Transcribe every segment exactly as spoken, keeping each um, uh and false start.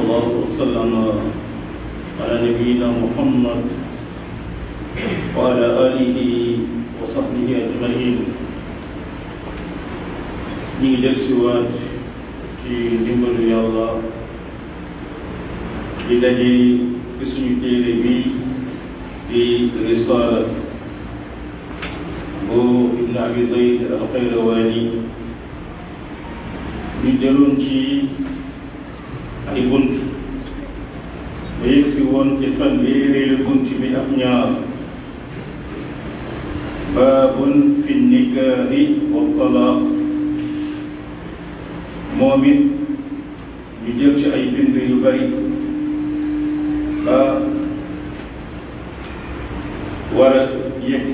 الله وسلم على نبينا محمد وعلى آله وصحبه أجمعين. ñi ngi del siwaat ci ndimbalu yàlla di daje ci suñu téere bi di risaala bu ibn abi zayd al-qayrawani ñu jëloon ci ay bunt ba yegg si woon ci fanweereelu bunt bi ak ñaar baabun fi nikaahi wa talaaq moom it ñu jël ci ay bind yu bari ba war a yegg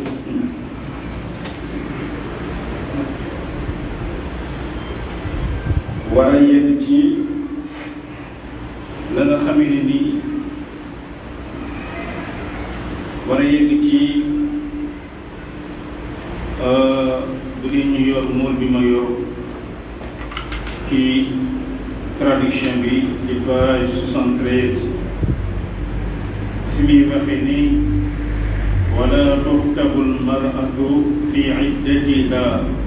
war a yegg ci la nga xamee ne nii war a yegg ci bu dee ñu yor mool bi ma yor ci traduction bi ci page soixante-treize fi muy waxee ni wala tuxtabu almaratu fi iddatiha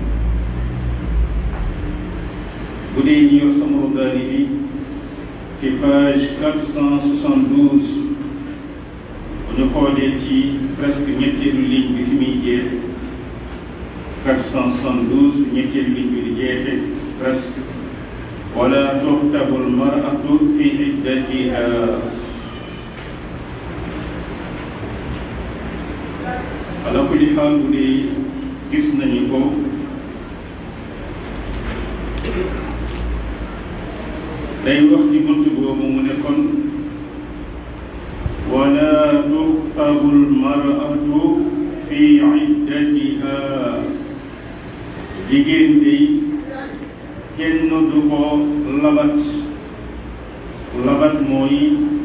bu dee ñu yor Samru Daani bi ci page quatre cent soixante-douze bu ñu xoolee ci presque ñetteelu ligne bi fi muy jeex quatre cent soixante-douze ñetteelu ligne bi di jeexe presque wala tuxtabu almaratu fi iddatiha ala kulli xaal bu dee gis nañu ko day wax ci bunt boobu mu ne kon wala tuxtabu almaratu fi iddatiha jigéen day kenn du ko labat labat mooy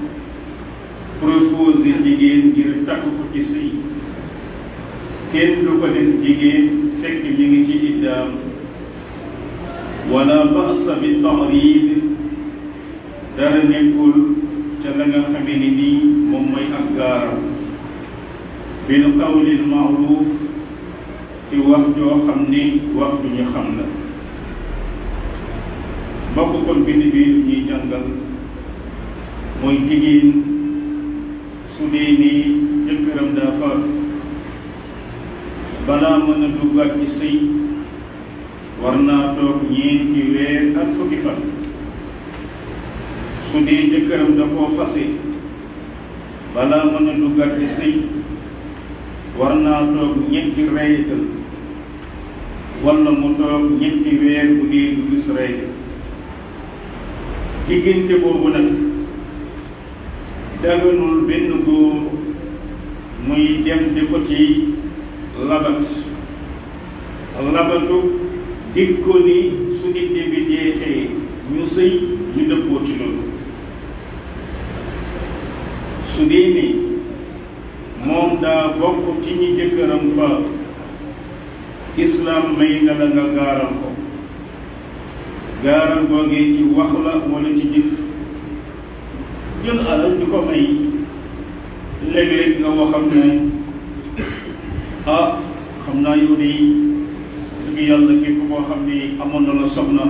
proposé jigéen ngir takk ko ci sëy kenn du ko def jigéen fekk mi ngi ci iddaam wala ba'sa bi ta'rib dara nekkul ca la nga xamee ni nii moom mooy ak gaaram bil qawlil ma'ruf ci wax joo xam ni wax du ñu xam la bokk kon bind bi lu ñuy jàngal mooy jigéen su dee ni jëkkëram daa faatu balaa mën a duggaat ci sëy war naa toog ñeenti weer ak fukki fan su dee jëkkëram da koo fase balaa mën a duggaat ci sëy war naa toog ñetti règle wala mu toog ñetti weer bu dee du gis règle diggante boobu nag daganul benn góor muy dem di ko ci labat labatu dig ko ni su idde bi jeexee ñu sëy ñu dëppoo ci loolu su dee ni moom daa bokk ci ñi jëkkëram fa islam may nga la nga gaaral ko gaaral googee ci wax la wala ci jëf jël alal di ko may léeg-léeg nga waxam ne ah xam naa yow de dëgg yàlla képp koo xam ni amoon na la soxna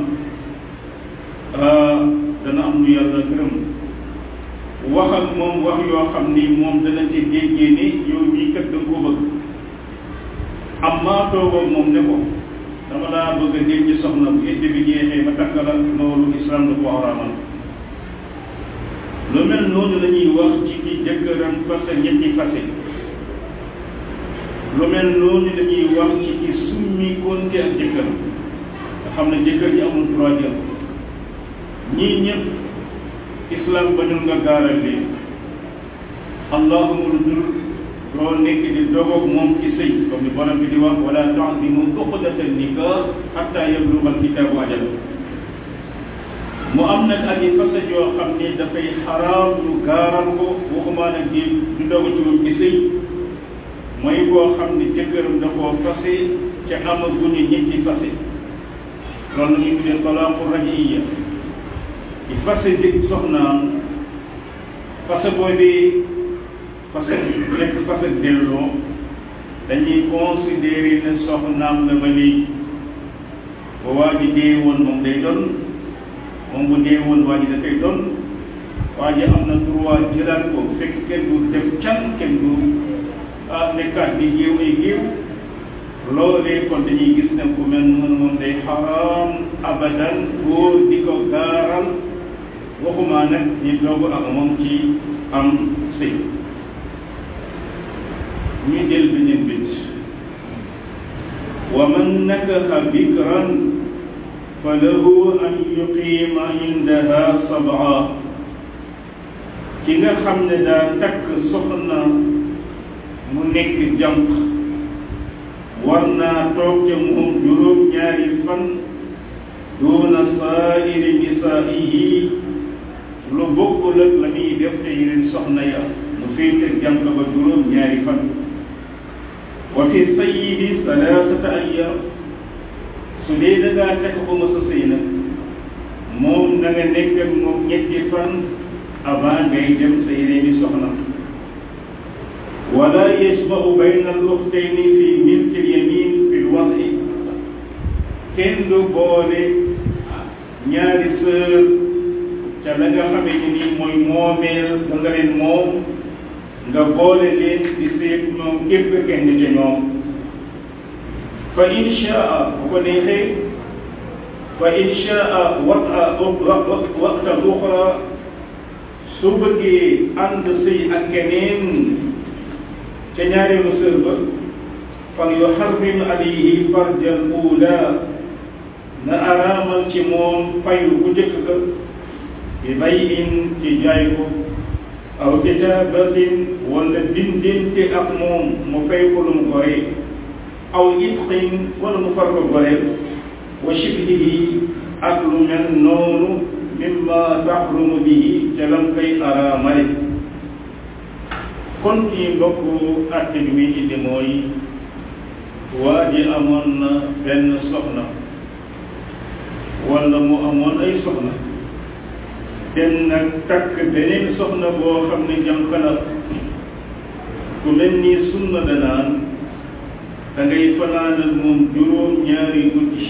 dana am lu yàlla gërëm wax ak moom wax yoo xam ni moom dana ci déggee ni yow mii kat da nga ko bëgg am maa toogoo moom ne ko dama laa bëgg a denc soxna bu idde bi jeexee ma takk la loolu islam da ko araamal lu mel noonu la ñuy wax ci ki jëkkëram fase ñetti fase lu mel noonu la ñuy wax ci ci summi konte ak jëkkëram nga xam ne jëkkër ji amul droit jël ñii ñëpp islam bañul nga gaaral leen allahuma lu dul doo nekk di dogoog moom ci sëy comme ni borom bi di wax wala ta'zimu uqdata nikah hatta yablugha al-kitabu ajalahu mu am nag ak i fase yoo xam ne dafay xaraam ñu gaaral ko waxumaa nag di du dogu ci moom ci sëy mooy boo xam ne jëkkëram da koo fase ca amaguñu ñetti fase loolu la ñuy tuddee talaaqu raj'iyya ci fase dig soxnaam fase boobu fase nekk fase delloo dañuy considérer ne soxnaam la ba léegi ba waa ji dee woon moom day doon moom bu dee woon waa ji da koy doon waa ji am na droit jëlaat ko fekk kenn du def can kenn du ah nekkaat di géew ay géew loolee kon dañuy gis ne ku mel noonu moom day xaraam abadan góor di ko gaaral waxuma nag ñi doog ak moom ci am sëy ñuy del beneen bit wa man nakaxa bikran fa lahu an yuqiima indaha sab'a ki nga xam ne daa takk soxna mu nekk jànq war naa toog ca moom juróom ñaari fan duuna saa'iri nisaa'ihi lu bokkul ak la muy def te yeneen soxna ya mu féete jànq ba juróom ñaari fan wa fi sayyidi salaasata ayyaam su dee da ngaa takk ko ma sa sëy nag moom na nga nekk ak moom ñetti fan avant ngay dem sa yeneen i soxna wala yajma'u bayna al-ukhtayni fi milki al-yamin fi al-wad'i kenn du boole ñaari sœur ca la nga xamee ni nii mooy moomeel da nga leen moom nga boole leen di seet ñoom képp kenn ca ñoom fa in shaa bu ko neexee fa in shaa wata waqta uxra su bëggee ànd sëy ak keneen ca ñaareelu sër ba fal yuharrim alayhi farjal ula na araamal ci moom fayu bu njëkk ga bi bay in ci jaay ko aw kitaabatin wala bindinte ak moom mu fay ko lu mu goree aw itqin wala mu far ko goreel wa shibhihi ak lu mel noonu mimma tahrumu bihi ca lam koy araamale kon ci mbokk àtte bi muy indi mooy waa ji amoon na benn soxna wala mu amoon ay soxna dem nag takk beneen soxna boo xam ne jànq la ku mel ni sunna danaan da ngay fanaanal moom juróom ñaari guddi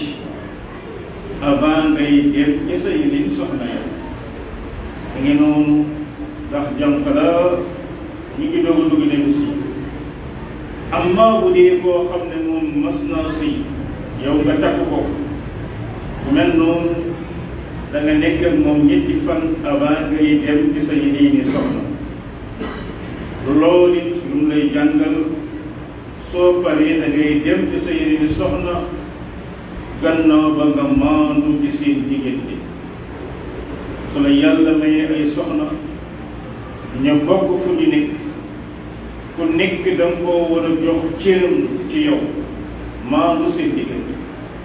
avant ngay dem ci sa yeneen soxna ya da ngi noonu ndax jànq la ñu ngi doog a dugg dem si amma bu dee koo xam ne moom mas naa sëy yow nga takk ko bu mel noonu da nga nekk ak moom ñetti fan avant ngay dem ci sa yeneen soxna loolu it lu mu lay jàngal soo paree da ngay dem ci sa yeneen soxna gannaaw ba nga maandu ci seen diggante su la yàlla mayee ay soxna ñu bokk fu ñu nekk ku nekk da nga koo war a jox cëram ci yow maandu seen diggante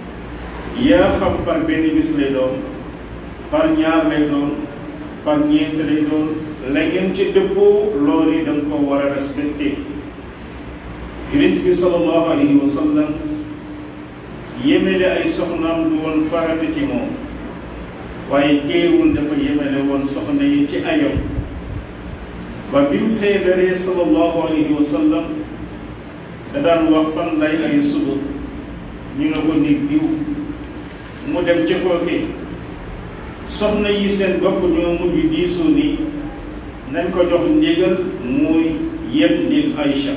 yaa xam par benn bis lay doon par ñaar lay doon par ñeent lay doon la ngeen ci dëppoo loolu yi da nga koo war a respecté yonent bi sallallahu alayhi wa sallam yemele ay soxnaam du woon farata ci moom waaye teewul dafa yemele woon soxna yi ci ayam ba bi mu feebaree sallallahu alayhi wa sallam da daan wax fan lay ay suba ñu ne ko nit diw mu dem ca kooke soxna yi seen bopp ñoo mujj diisoo ni nañ ko jox ndigal muy yem néeg Aïcha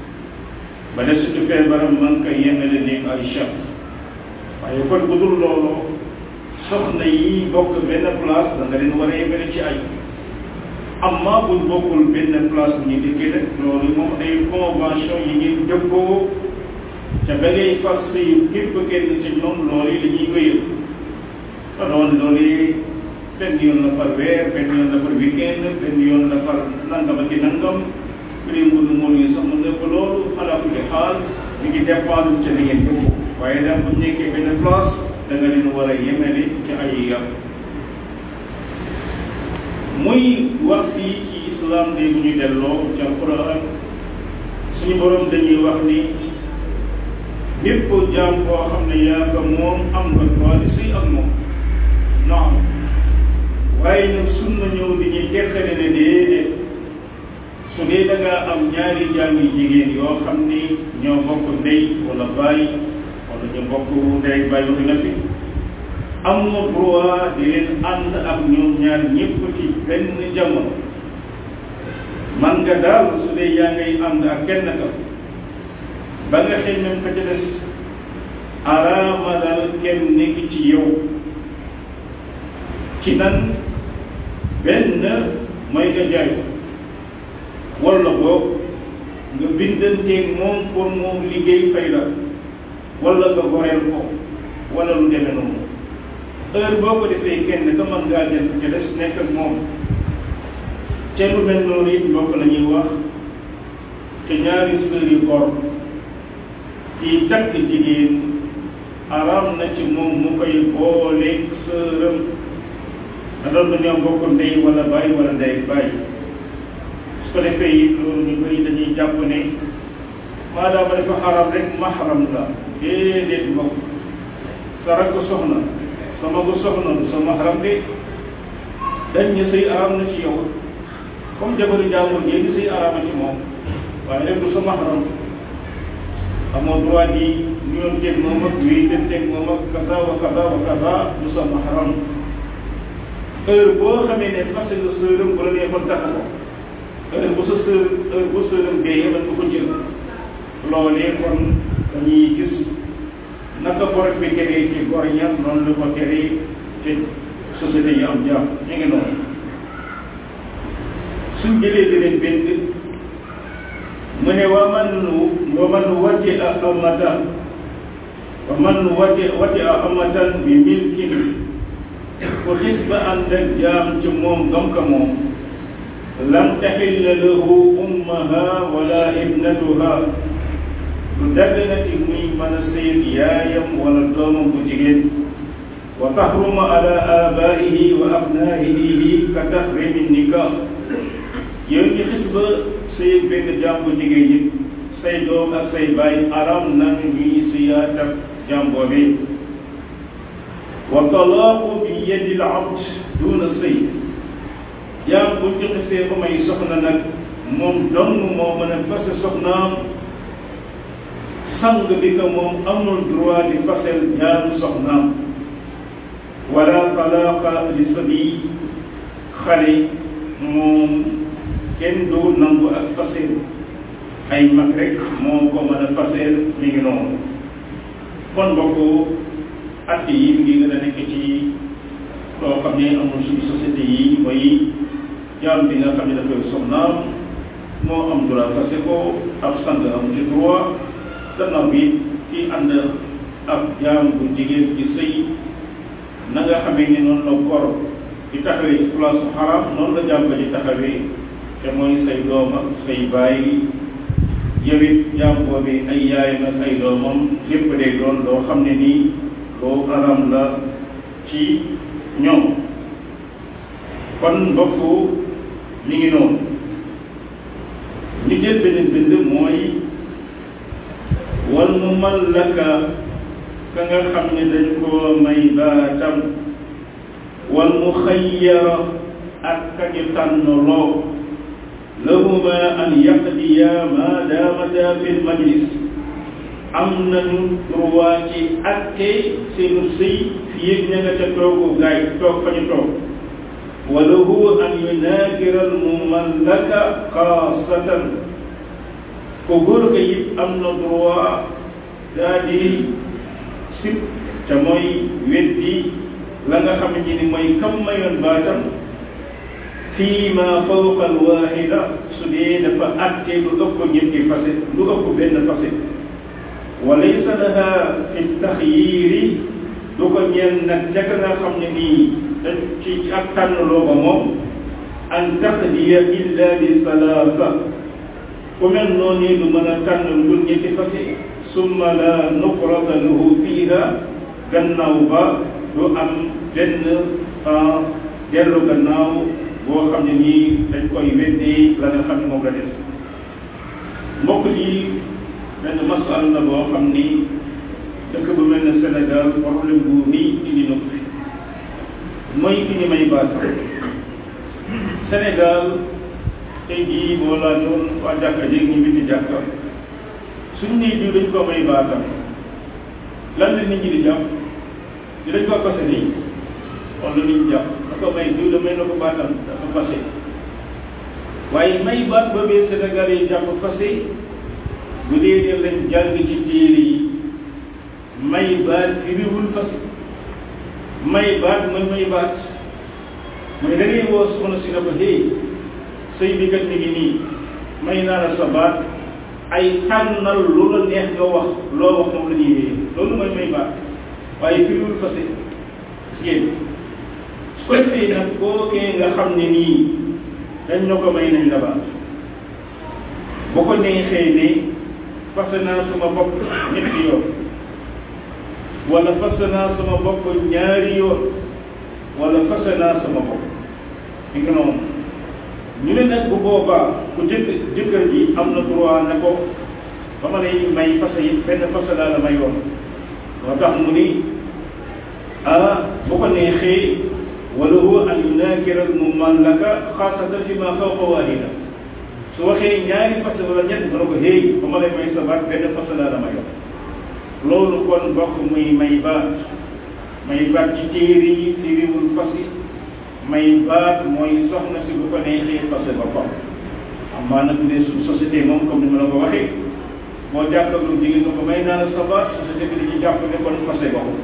ba de surtout feebaram man koy yemele néeg Aïcha waaye kon bu dul loolu soxna yi bokk benn place da nga leen war a yemele ci ay amma buñ bokkul benn place bu ñu dëkkee rek loolu moom ay convention yi ngeen dëppoo ca ba ngay fas yu képp kenn ci ñoom loolu yi dañuy wéyal te doon loolu benn yoon la par weer benn yoon la par weekend benn yoon la par nangam ak nangam prix mu nu mool yi sax mu nekk loolu ala kulli xaal mi ngi dépendre ca li ngeen dëppoo waaye daal bu nekkee benn place da nga leen war a yemale ci ay yar muy wax fii ci islam de bu ñu delloo ca Alquran suñu borom dañuy wax ni bépp jaam boo xam ne yaa ko moom am nga droit di sëy ak moom naam waaye nag sunna ñëw di ñuy teqale ne déedéet su dee da ngaa am ñaari jaam yu jigéen yoo xam ni ñoo bokk ndey wala baay wala ñu bokk ndey ak baay waxi na fi am nga droit di leen ànd ak ñoom ñaar ñëpp ci benn jamono man nga daal su dee yaa ngay ànd ak kenn ka ba nga xëy même ka ca des araama daal kenn nekk ci yow ci nan benn mooy nga jaay wala boog nga bindanteeg moom pour moom liggéey fay la wala nga goreel ko wala lu demee noonu heure boo ko defee kenn ka mën ngaa jël ca des nekk ak moom ca lu mel noonu it mbokk la ñuy wax te ñaari sœur yu góor ci takk jigéen araam na ci moom mu koy booleeg sœuram da doon dañoo bokk ndey wala baay wala ndey baay su ko defee it loolu ñu bëri dañuy jàpp ne maadaama dafa xaram rek mahram la déedéet mbokk sa rakk soxna sa magu soxna du sa mahram de dañ ñu sëy araam na ci yow comme jabaru jàmbur jéegi sëy araama ci moom waaye rek du sa mahram amoo droit di ñoon teg moom ak wéy den teg moom ak kaza wa kaza wa kaza du sa mahram heure boo xamee ne fase nga sëram bu la neexoon takk ko heure bu sa sër heure bu sëram déyee man nga ko jël loolee kon dañuy gis naka borom bi teree ci gor ña noonu la ko teree ci société yi am jàmm ñu ngi noonu suñ jëlee di leen bind mu ne wa man wa man wati a amatan wa man wati wati a amatan bi milkin ku xis ba ànd ak jaam ci moom gam ka moom lam taxilla lahu ummaha wala ibnatuha lu dagganati muy mën a sëyal yaayam wala doomam bu jigéen wa taxruma ala abaihi wa abnaihi ka taxrimi nikah yow ñu xis ba sëyal benn jaam bu jigéen yi say doom ak say baay aram na ñuy sëyaat ak jaam boobee wa talaaqu bi yadi al abd duna sëy jaam bu ñu xisee ba may soxna nag moom dong moo mën a fase soxnaam sang bi ko moom amul droit di fasel jaamu soxnaam wala talaaqa li sabi xale moom kenn du nangu ak fasel ay mag rek moo ko mën a fasel mi ngi noonu kon bokk at yi mi ngi gën a nekk ci loo xam ne amul suñu société yi mooy jaam bi nga xam ne dafay soxnaam moo am droit fase ko ab sang am ci droit gannaaw bi kii ànd ak jaam bu jigéen ci sëy na nga xamee ni noonu la kor di taxawee ci place bu xaraam noonu la jaam ba di taxawee te mooy say doom ak say baay yow it jaam boobi ay yaayam ak ay doomam lépp day doon loo xam ne nii loo xaraam la ci ñoom kon mbokk mi ngi noonu ñu jël beneen bind mooy wal mu mallaka ka nga xam ne dañ koo may baatam wal mu xayyara ak ka ñu tànnloo lahuma an yaqdiya ma daamata fil majlis am nañu droit ci atte seenu sëy fi yëg ña nga ca toogu gaay toog fa ñu toog wa lahu an yunaakira al mumallaka xaasatan ko góor ga it am na droit daa di sib te mooy weddi la nga xamante ni mooy kam mayoon baatam fii ma fawqa al waahida su dee dafa atte lu ëpp ñetti fase lu ëpp benn fase wa laysa laha fi taxyiiri du ko ñeel nag ca nga xam ne nii dañ ci ak tànnloo ba moom an taqdiya illa li salaasa ku mel noonu du mën a tànn lu dul ñetti fase summa la nuqrata lahu fiiha gannaaw ba du am benn dellu gannaaw boo xam ne nii dañ koy weddee la nga xam ne moom la def mbokk yi benn masal la boo xam ni dëkk bu mel ne Sénégal problème bu nii indi na ko fi mooy ki ñu may baat Sénégal tey jii boo laajoon waa jàkka jéeg ñu biti jàkka suñ nee diw dañ ko may baatam lan la nit ñi di jàpp di dañ ko passé nii wala nit ñi jàpp da ko may diw da may na ko baatam dafa passé waaye may baat boobee Sénégal yi jàpp passé bu dee dee lañ jàng ci téere yi may baat firiwul passé may baat mooy may baat mooy da ngay woo soxna si na ko hey sëy bi kat mi ngi nii may naa la sa baat ay tànnal lu la neex nga wax loo wax moom la ñuy wéyee loolu mooy may baat waaye firiwul passé ngeen su ko defee nag kookee nga xam ne nii dañ na ko may nañ la baat boo ko neexee ne fase naa sama bopp ñetti yoon wala fase naa sama bopp ñaari yoon wala fase naa sama bopp mi ngi noonu ñu ne nag bu boobaa ku jëkk jëkkër ji am na droit ne ko ba ma lay may fase yi benn fase laa la mayoon moo tax mu ni ah bu ko neexee wala huwa an yunaakira al mumallaka xaasatan fi ma fawqa waahida su waxee ñaari fase wala ñett mu ne ko hey ba ma lay may sa baat benn fase laa la mayoon loolu kon bokk muy may baat may baat ci téere yi firiwul fasi may baat mooy soxna si bu ko neexee fase boppam amaa nag bu dee suñu société moom comme ni ma la ko waxee boo jàkkaarloo jigéen nga ko may naa la sa baat société bi dañuy jàpp ne kon fase boppam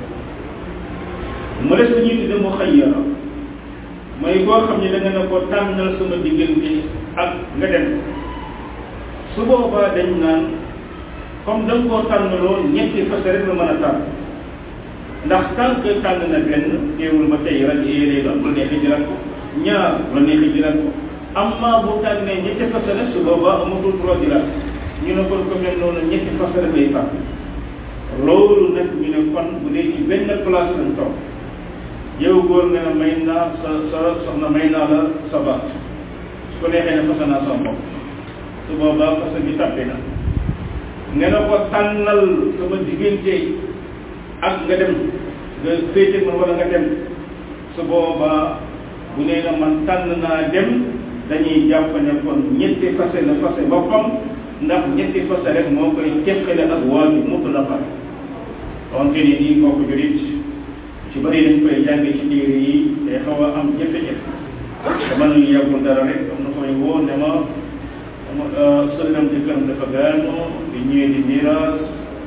mu des ñuy tudde mu xayyara mooy koo xam ne da nga ne ko tànnal sama diggante ak nga dem su boobaa dañ naan comme da nga koo tànnaloo ñetti fase rek la mën a tànn ndax tant que tànn na benn teewul ba tey rajo yee lay doon bu neexee jëlaat ko ñaar bu neexee jëlaat ko amma bu tànnee ñetti fase rek su boobaa amatul droit jëlaat ñu ne kon ko mel noonu ñetti fase rek lay tànn loolu nag ñu ne kon bu dee ci benn place lañ toog yow góor nga ne may naa sa sa soxna may naa la sa baat su ko neexee ne fase naa sama bopp su boobaa fase bi tàppe na nga ne ko tànnal sama diggante ak nga dem nga féete man wala nga dem su boobaa bu nee na man tànn naa dem dañuy jàpp ne kon ñetti fase la fase boppam ndax ñetti fase rek moo koy teqale ak waaju mutlaqan donc ni nii kooku jurit ci bëri dañ koy jànge ci téere yi day xaw a am jafe-jafe dama nuy yàggul dara rek am na koy woo ne ma sëriñam jëkkëram dafa gaañu di ñëwee di miraas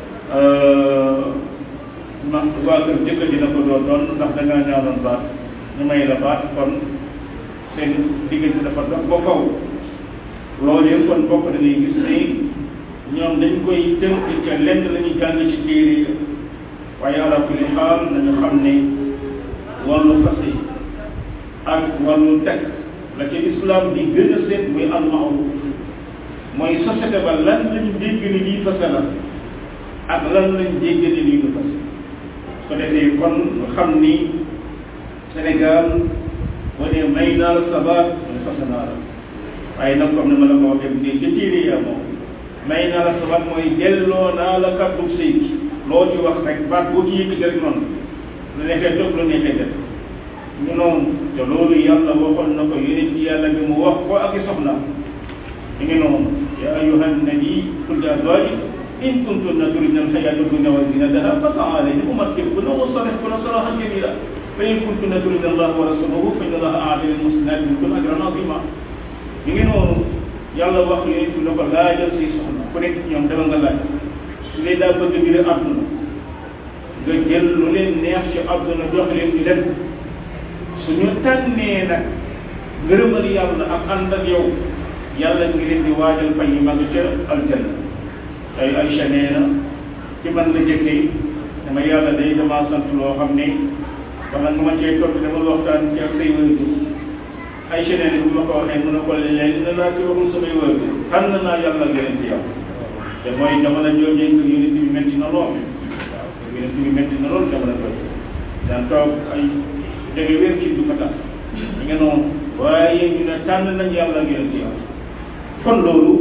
ma waa kër jëkkër dina ko doon doon ndax da ngaa ñaanoon baat ñu may la baat kon seen diggante dafa dox ba kaw loolu yëpp kon bokk dañuy gis ni ñoom dañ koy tënk ca lenn la ñuy jàng ci téere yi waaye ala kulli xaal nañu xam ne wàllu fase ak wàllu teg la ca islam di gën a seet muy al ma'ruf mooy société ba lan lañu dégg ni lii fase la ak lan lañ dégg ni lii du fase su ko defee kon xam ni Sénégal boo dee may naa la sabaat ñu fase naa la waaye nag comme ni ma la ko waxee bu dee ca téere ya moom may naa la sabaat mooy delloo naa la kàddu sëy gi loo ci wax rek baat boo ci yëkkati rek noonu lu neexee toog lu neexee def ñu noonu te loolu yàlla waxoon na ko yonent yàlla bi mu wax ko ak i soxna ñu ngi noonu ya ayyuhan nabi qul li azwaajika in kuntunna turidna al-hayaata ad-dunya wa zinataha fata'aalayna umatti'kunna wa usarrihkunna saraahan jamiilan fa in kuntunna turidna Allaha wa rasuulahu fa inna Allaha a'adda lil muhsinaati minkunna ajran aziiman ñu ngi noonu yàlla wax yonent bi ne ko laajal say soxna ku nekk ñoom dama nga laaj su dee daa bëgg bi rek àdduna nga jël lu leen neex ci àdduna jox leen ñu dem suñu tànnee nag ngërëmal yàlla ak ànd ak yow yàlla ngi leen di waajal fay yi mag ca aljanna ay Aïcha nee na ci man la jëkkee dama yàlla day dama sant loo xam ne wala nga ma cee topp dama waxtaan ci ak say wëytu Aïcha nee na bu ma ko waxee mën a ko léegi ne naa ci waxul samay wëytu tànn naa yàlla ak yeneen ci yow te mooy jamono jooju que unité bi métti na lool waaw unité bi métti na lool jamono jooju daan toog ay jóge wér ci du ko tax ñu ngi noonu waaye ñu ne tànn nañ yàlla ak yeneen ci yow kon loolu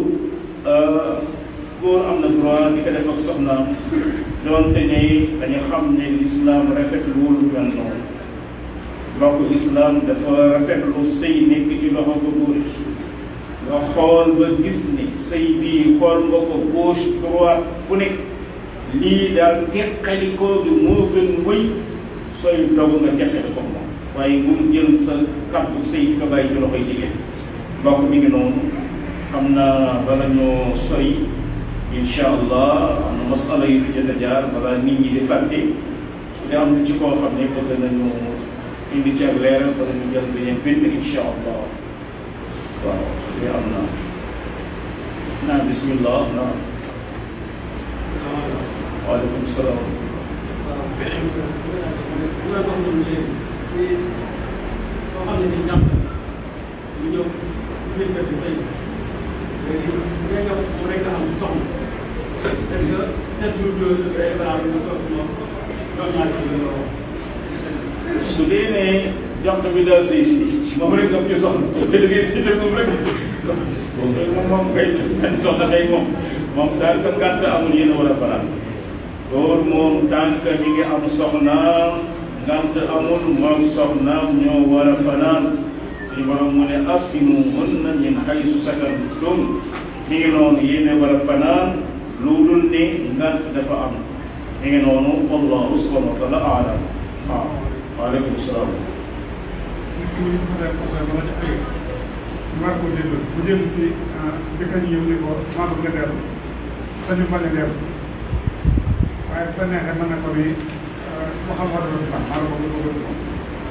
góor am na droit di ko def ak soxnaam doonte ne dañu xam ne l'islam rafetluwul mel noonu mbokk islam dafa rafetlu sëy nekk ci loxo bu nga xool ba gis ni say bii xool nga ko gauche droite fu nekk lii daal teqalikoo gi moo gën wëy sooy dogu nga teqali ko moom waaye bu mu jël sa kàddu say di ko bàyyi ci loxoy jigéen mbokk mi ngi noonu xam naa bala ñoo sori incha allah am na masala yu fi jot a jaar bala nit ñi di fàtte su dee am na ci koo xam ne bëgg nañu indi ci ak leeral bala ñu jël beneen bind incha allah waaw su dee am na naa bismillah naam waaleykum salaam su dee ne jant bi daal say si moom rek nga ci soxla te liggéey si te moom rek moom moom kay benn soxla kay moom moom daal ka gàtt amul yéen a war a faral loolu moom tànk mi ngi am soxnaam ngant amul moom soxnaam ñoo war a fanaan suñu borom mu ne askinu hunna min haysu sakantum mi ngi noonu yéene war a fanaan lu dul ne ngant dafa am mi ngi noonu wallahu subhanahu wa taala aalam waaw waaleykum salaam maa ko déglu bu jëm ci jëkkër ñëw ni ko maa bëgg a dellu sañu bañ a dellu waaye sa neexee mën na ko ni waxal war a doon maa la ko bëgg a doon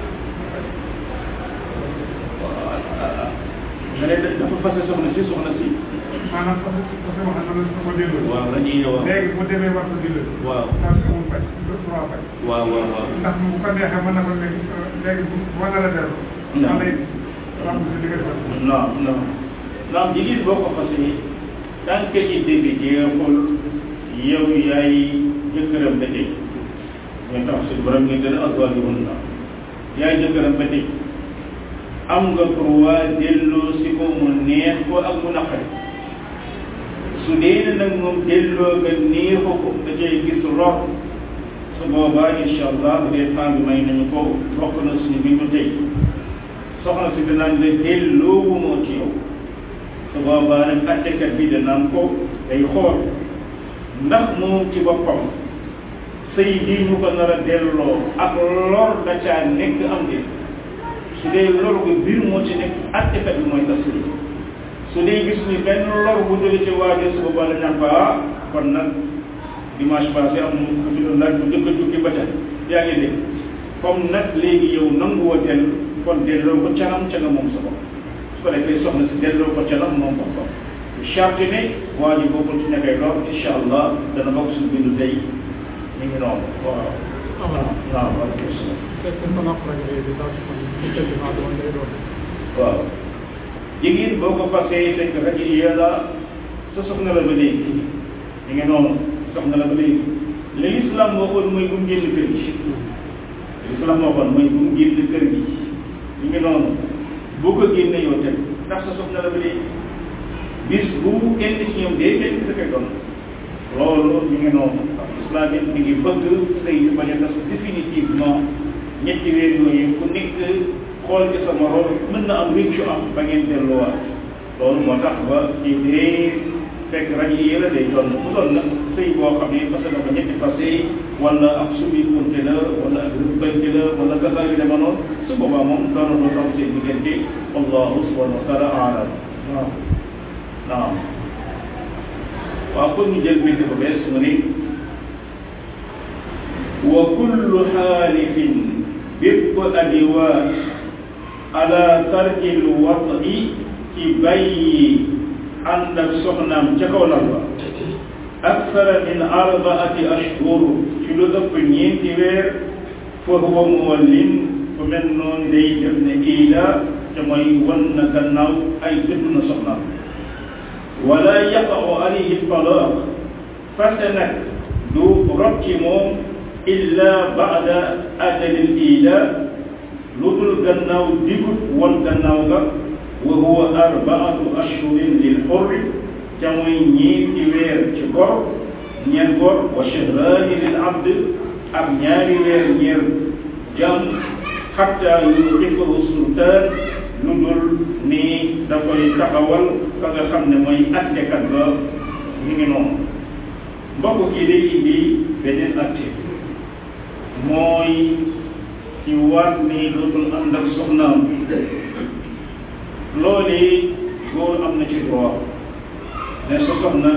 nga ne dafa fase soxna si soxna si maanaam fase fase wax na la ko delloo waaw la ñuy ñëw léegi bu demee war ko delloo waaw ndax amul faj droit faj waaw waaw waaw ndax bu ko neexee mën na ko léegi léegi bu war na la dellu non non non non jigéen boo ko fasee tant que ci dégg jeexul yow yaay jëkkëram ba tey ñu tax si borom ñu gën a azwaajuhunna yaay jëkkëram ba tey am nga droit delloo si ko mu neex ko ak mu naqari su dee ne nag moom delloo nga neexu ko da cay gis lor su boobaa incha allah bu dee temps bi may nañu ko bokk na suñu bindu tey soxna si danaan la delloo moo ci yow su boobaa nag attekat bi danaan ko day xool ndax moom ci boppam sëy bii ñu ko nar a delloo ak lor da caa nekk am de su dee lor gu biir moo ci nekk attekat bi mooy tas sëy su dee gis ni benn lor bu jóge ci waajee su boobaa dañ naan ko ah kon nag dimanche passé am ku fi doon laaj bu njëkk a jukki ba ca yaa ngi dégg comme nag léegi yow nanguwoo dellu kon delloo ko canam ca nga moom sa bopp su ko defee soxna si delloo ko canam moom boppam charte ne waa ji boo continué kay lool incha allah dana bokk suñu bindu tey ñu ngi noonu waaw. waaw waaw jigéen boo ko fasee fekk rajo yàlla sa soxna la ba léegi ñu ngi noonu soxna la ba léegi li islam waxoon mooy bu mu génn kër gi li islam waxoon mooy bu mu génn kër gi ñu ngi noonu boo ko génnee yow teg ndax sa soxna la ba léegi bis bu kenn ci ñoom day kenn sa koy doon loolu ñu ngi noonu ndax islam it mi ngi bëgg sëy yu bañ a tas définitivement ñetti weer yooyu ku nekk xool ci sa morom mën na am réccu am ba ngeen delluwaat loolu moo tax ba ci dee fekk rajo yi la day doon bu doon nag sëy boo xam ne fase na ko ñetti fase wala ak subi konte la wala ak rëbbante la wala gasaar yu dema noonu su boobaa moom doona doo am seen diggante wallahu subhanahu wa taala aalam waaw naam waaw kon ñu jël bind ba bees mu ne wa kullu xaalifin bépp adiwaat ala tarkil wati ci bàyyi ànd ak soxnaam ca kaw lal ba aksara min arbaati ashhur ci lu ëpp ñeenti weer fa huwa muwallin fu mel noonu day def ne iila te mooy wan na gannaaw ay dëdd na soxnaam wala yaqa'u alayhi talaq fase nag du rob ci moom illa ba'da ajalil iila lu dul gannaaw digut wan gannaaw ga wa huwa arbaatu ashhurin lil hurri ca muy ñeenti weer ci gor ñeent gor wa shahraani lil abd ak ñaari weer ñeer jàmm xatta yuqifahu sultaan lu dul ni da koy taxawal ka nga xam ne mooy attekat ba ñu ngi noonu mbokk kii day indi beneen atte mooy ci waat ni dootul ànd ak soxnaam loolu góor am na ci droit ne sa soxna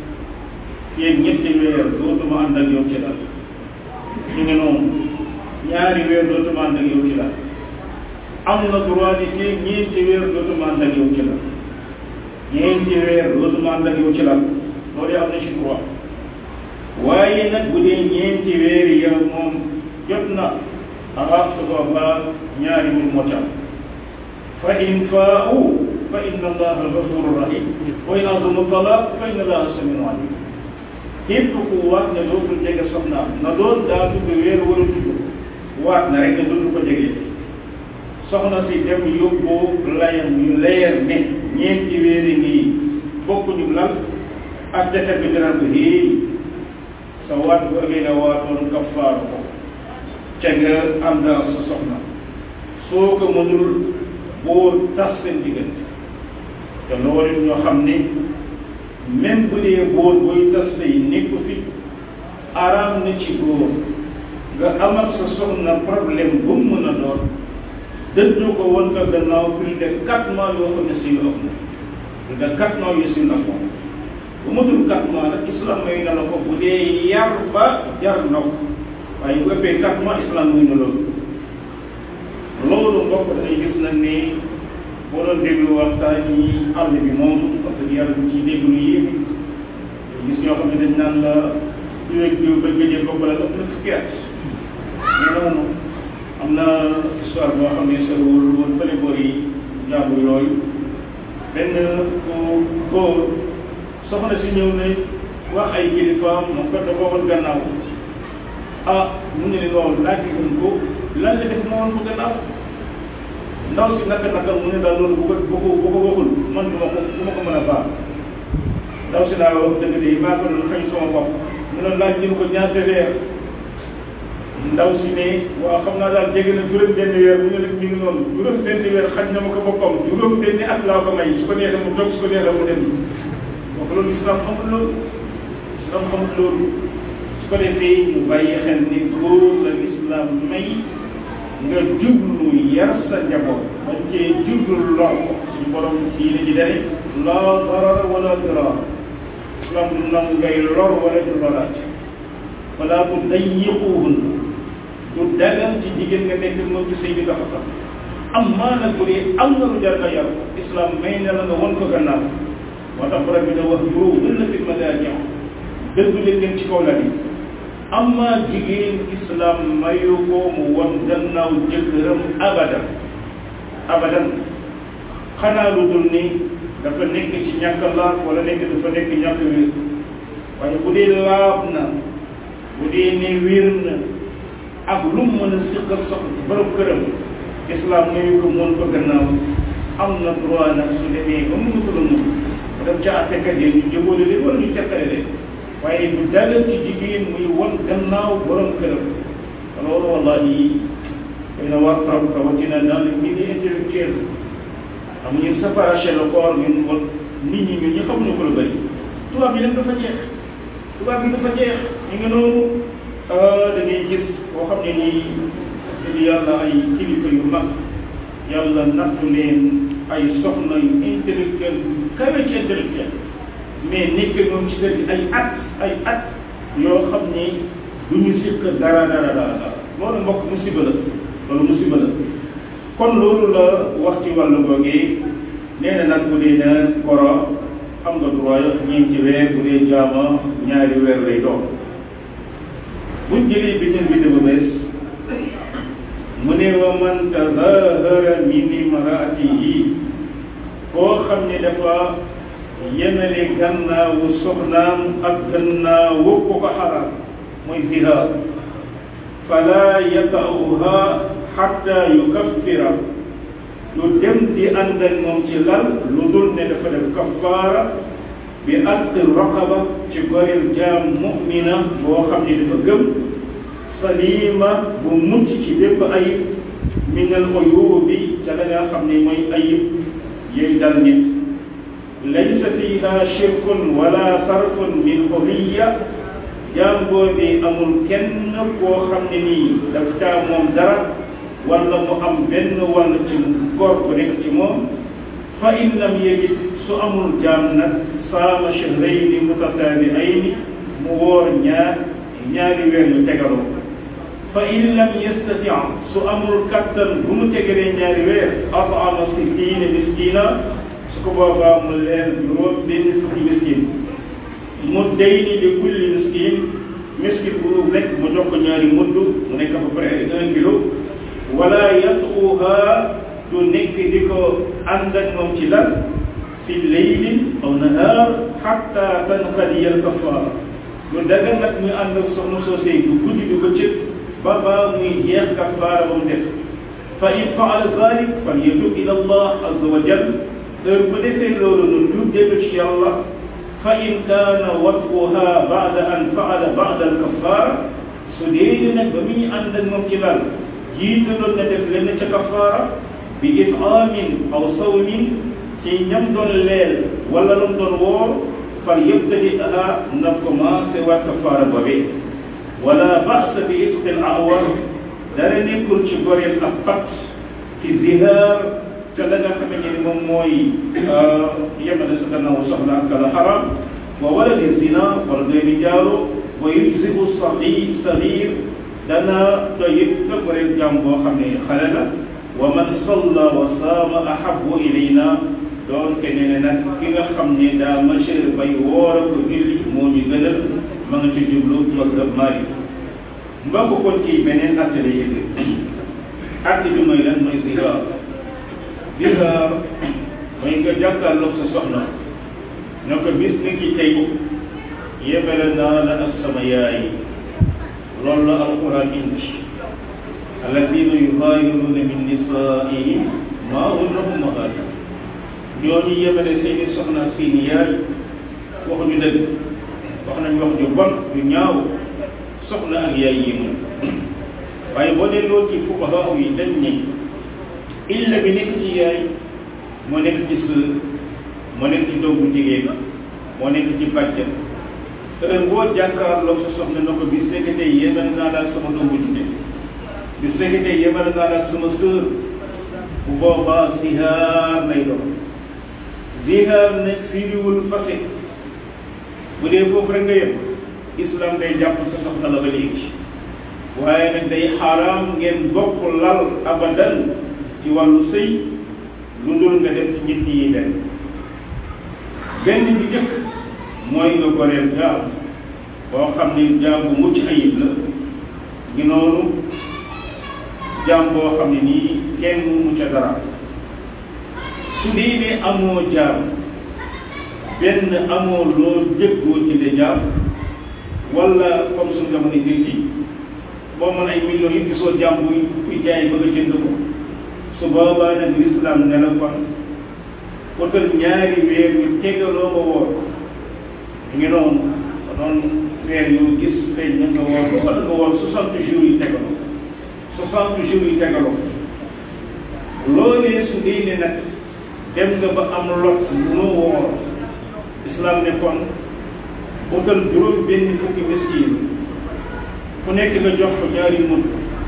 fii ñetti weer dootuma ànd ak yow ci la ñu ngi noonu ñaari weer dootuma ànd ak yow ci la am na droit di fii ñeenti weer dootuma ànd ak yow ci la ñeenti weer dootuma ànd ak yow ci la loolu am na ci droit waaye nag bu dee ñeenti weer yow moom jot na ah su boobaa ñaari mbir moo ci am fa in faa'u fa inna allaha ghafurur rahim wa in azamu talaq fa inna allaha samiun alim képp ku waat ne dootul jege soxnaam na doon daa dugg weer wala dugg waat na rek ne dootul ko jege soxna si dem yóbbu layam yu leer ne ñeenti weeri nii bokkuñu lal ak defet bi dina ko hii sa waat bu ëggee nga waatoon kafaar ko ca nga ànd ak sa soxna soo ko mënul boo tas seen diggante te loolu ñoo xam ne même bu dee góor booy tas say nekku fi araam na ci góor nga am ak sa soxna problème bu mu mën a doon dëddu ko woon ko gannaaw plus de quatre mois yoo xam ne si ëpp na plus de quatre mois yu si na ko bu ma dul quatre mois nag islam may na la ko bu dee yar ba jar na ko waaye bu ëppee quatre mois islam muy na loolu loolu mbokk dañuy gis nag ni boo doon déglu waxtaan yi àll bi moom parce que yàlla bu ciy déglu yi gis ñoo xam ne dañ naan la diw ak diw ba gëjee bopp la ëpp na fukki at mais noonu am na histoire boo xam ne soriwul woon fële boor yi jàmbur yooyu benn ku góor soxna si ñëw ne wax ay kilifaam moom kat dafa woon gannaaw ah mu ne leen waaw laaj ko lan la def ma woon ko gannaaw ndaw si naka naka mu ne daal loolu bu ko bu ko bu ko waxul man du ma ko du ma ko mën a baax ndaw si naa wax dëgg de maa ko doon xëy sama bopp mu ne laaj ñu ko ñaata weer ndaw si ne waaw xam naa daal jege na juróom benn weer mu ne leen ñu ngi noonu juróom benn weer xaj na ma ko boppam juróom benn at laa ko may su ko neexee mu toog su ko neexee mu dem donc loolu islam xamul loolu islam xamul loolu su ko defee ñu bàyyi xel ni góor la islam may nga jublu yar sa njaboot bañ cee jublu lor ko suñu borom diine ji dane laa darara wala dirar islam du nangu ngay lor wala du loraat wala bu dayyiquhun du dagan ci jigéen nga nekk moom ci sëy bi dafa sax am maa nag bu dee am na lu jar nga yar ko islam may na la nga won ko gannaaw moo tax borom bi ne wax juróom gën na fi madaaji dëgg leen leen ci kaw la bi amma jigéen islam mayu ko mu won gannaaw jëkkëram abadan abadan xanaa lu dul ni dafa nekk ci ñàkk laaf wala nekk dafa nekk ñàkk wér waaye bu dee laaf na bu dee ne wér na ak lu mu mën a siqal sox borom këram islam mayu ko moon ko gannaaw am na droit nag su demee ba mu ko la mun daf ca attekat yi ñu jëboole leen wala ñu teqale leen waaye du dagal ci jigéen muy won gannaaw borom këram loolu wallahi xëy na war trop rawatina dans le milieu intellectuel amuñu séparation le corps ñun won nit ñi ñun ñu xamuñu ko lu bëri tubaab yi nag dafa jeex tubaab yi dafa jeex ñu ngi noonu da ngay gis boo xam ne nii di yàlla ay kilifa yu mag yàlla nattu leen ay soxna yu intellectuel kawe ci intellectuel mais nekk moom ci kër gi ay at ay at yoo xam ni du ñu sikk dara dara dara dara loolu mbokk musiba la loolu musiba la kon loolu la wax ci wàllu googee nee na nag bu dee na koro am nga droit ñeenti weer bu dee jaama ñaari weer lay doon buñ jëlee beneen bi dafa bees mu ne wa man tazahara min imraatihi koo xam ne dafa yemele gannaawu soxnaam ak gannaawu ko ko xaram mooy zihaar fala yata'uha hatta yukaffira lu dem di ànd ak moom ci lal lu dul ne dafa def kaffaara bi att raqaba ci goreel jaam mu'mina boo xam ne dafa gëm salima bu mucc ci bépp ayib min al uyubi ca la nga xam ne mooy ayib yooyu dal nit laysa fiha shirkun wala sarfun min hurriya jaam boobi amul kenn koo xam ne nii daf caa moom dara wala mu am benn wàll ci góor bu nekk ci moom fa in lam yajid su amul jaam nag saama shahrayni mutataabi'ayni mu woor ñaar ñaari weer yu tegaloo fa in lam yastati su amul kattan bu mu tegalee ñaari weer at'ama sittiina miskiina su ko boobaa mu leen juróom benn fukki miskin muddayni li kulli miskin miskin bu nekk mu jox ko ñaari mudd mu nekk à peu près un kilo wala yatuha du nekk di ko ànd ak moom ci lan fi laylin aw nahaar xatta tanqadiya al kafaara lu daga nag muy ànd ak soxna soosey du guddi du bëccëg ba baa muy jeex kafaara ba mu def fa in faala zalik fal yatub ila allah azza wa jal heure bu defee loolu nu tuub dellu ci yàlla fa in kaana wat'uha ba'da an faala ba'da al kafaara su dee nag ba muy ànd ak moom ci lal jiitaloon na def lenn ca kafaara bi it'aamin aw sawmin ci ñam doon leel wala lu doon woor fal yabtadi'ha na commencé waat kafaara boobee wala ba'sa bi itqil a'war dara nekkul ci goreel ak pat ci zihaar te la nga xamante ni moom mooy yemale sa gannaaw soxna ak la xaram wa waladi zina wala doy di jaaro wa yujzibu saxi saxiir dana doy it ka goreel jàmm boo xam ne xale la wa man salla wa saama ahabbu ilayna doon ke ne nag ki nga xam ne daa majeur bay woor a ko julli moo ñu gënal ma nga ci jublu mazhab Maalik mbokk kon ci beneen atte la yëg atte bi mooy lan mooy zihaar zihaar mooy nga jàkkaarloog sa soxna ne ko bis ni ki tey yebale naa la ak sama yaay loolu la alquran indi alladina yuxaayiruna min nisaa'ihim maa hunna ummahaatuhum ñooñu yebale seeni soxna seeni yaay waxuñu dëgg wax nañ wax ju bon ju ñaaw soxna ak yaay yi moom waaye boo delloo ci fuqahaa yi dañ ne illa bi nekk ci yaay moo nekk ci sœur moo nekk ci doom bu jigéen moo nekk ci bàjjan heure boo jàkkaarloog sa soxna na ko bis nekk tey yemal naa daal sama doom bu jigéen bis nekk tey yemal naa daal sama sœur bu boobaa zihaar lay doon zihaar nag firiwul fase bu dee foofu rek nga yem islam day jàpp sa soxna la ba léegi waaye nag day xaraam ngeen bokk lal abadan ci wàllu sëy lu dul nga def ci ñett yi benn benn bi jëkk mooy nga goreel jaam boo xam ne jaam bu mucc ayib la ngi noonu jaam boo xam ne nii kenn mu ca dara su dee ne amoo jaam benn amoo loo jëggoo ci de jaam wala comme suñu jamono bi si boo mën ay millions yi gisoo jaam buy kuy jaay bëgg a jënd ko su boobaa nag l'islam ne la kon utal ñaari weer yu tegaloo nga woor ñu ngi noonu doon weer yu gis feeñ na nga woor wala nga woor soixante jours yi tegaloo soixante jours yi tegaloo loolee su dee ne nag dem nga ba am lot nu woor islam ne kon utal juróom benn fukki miskin ku nekk nga jox ko ñaari mudd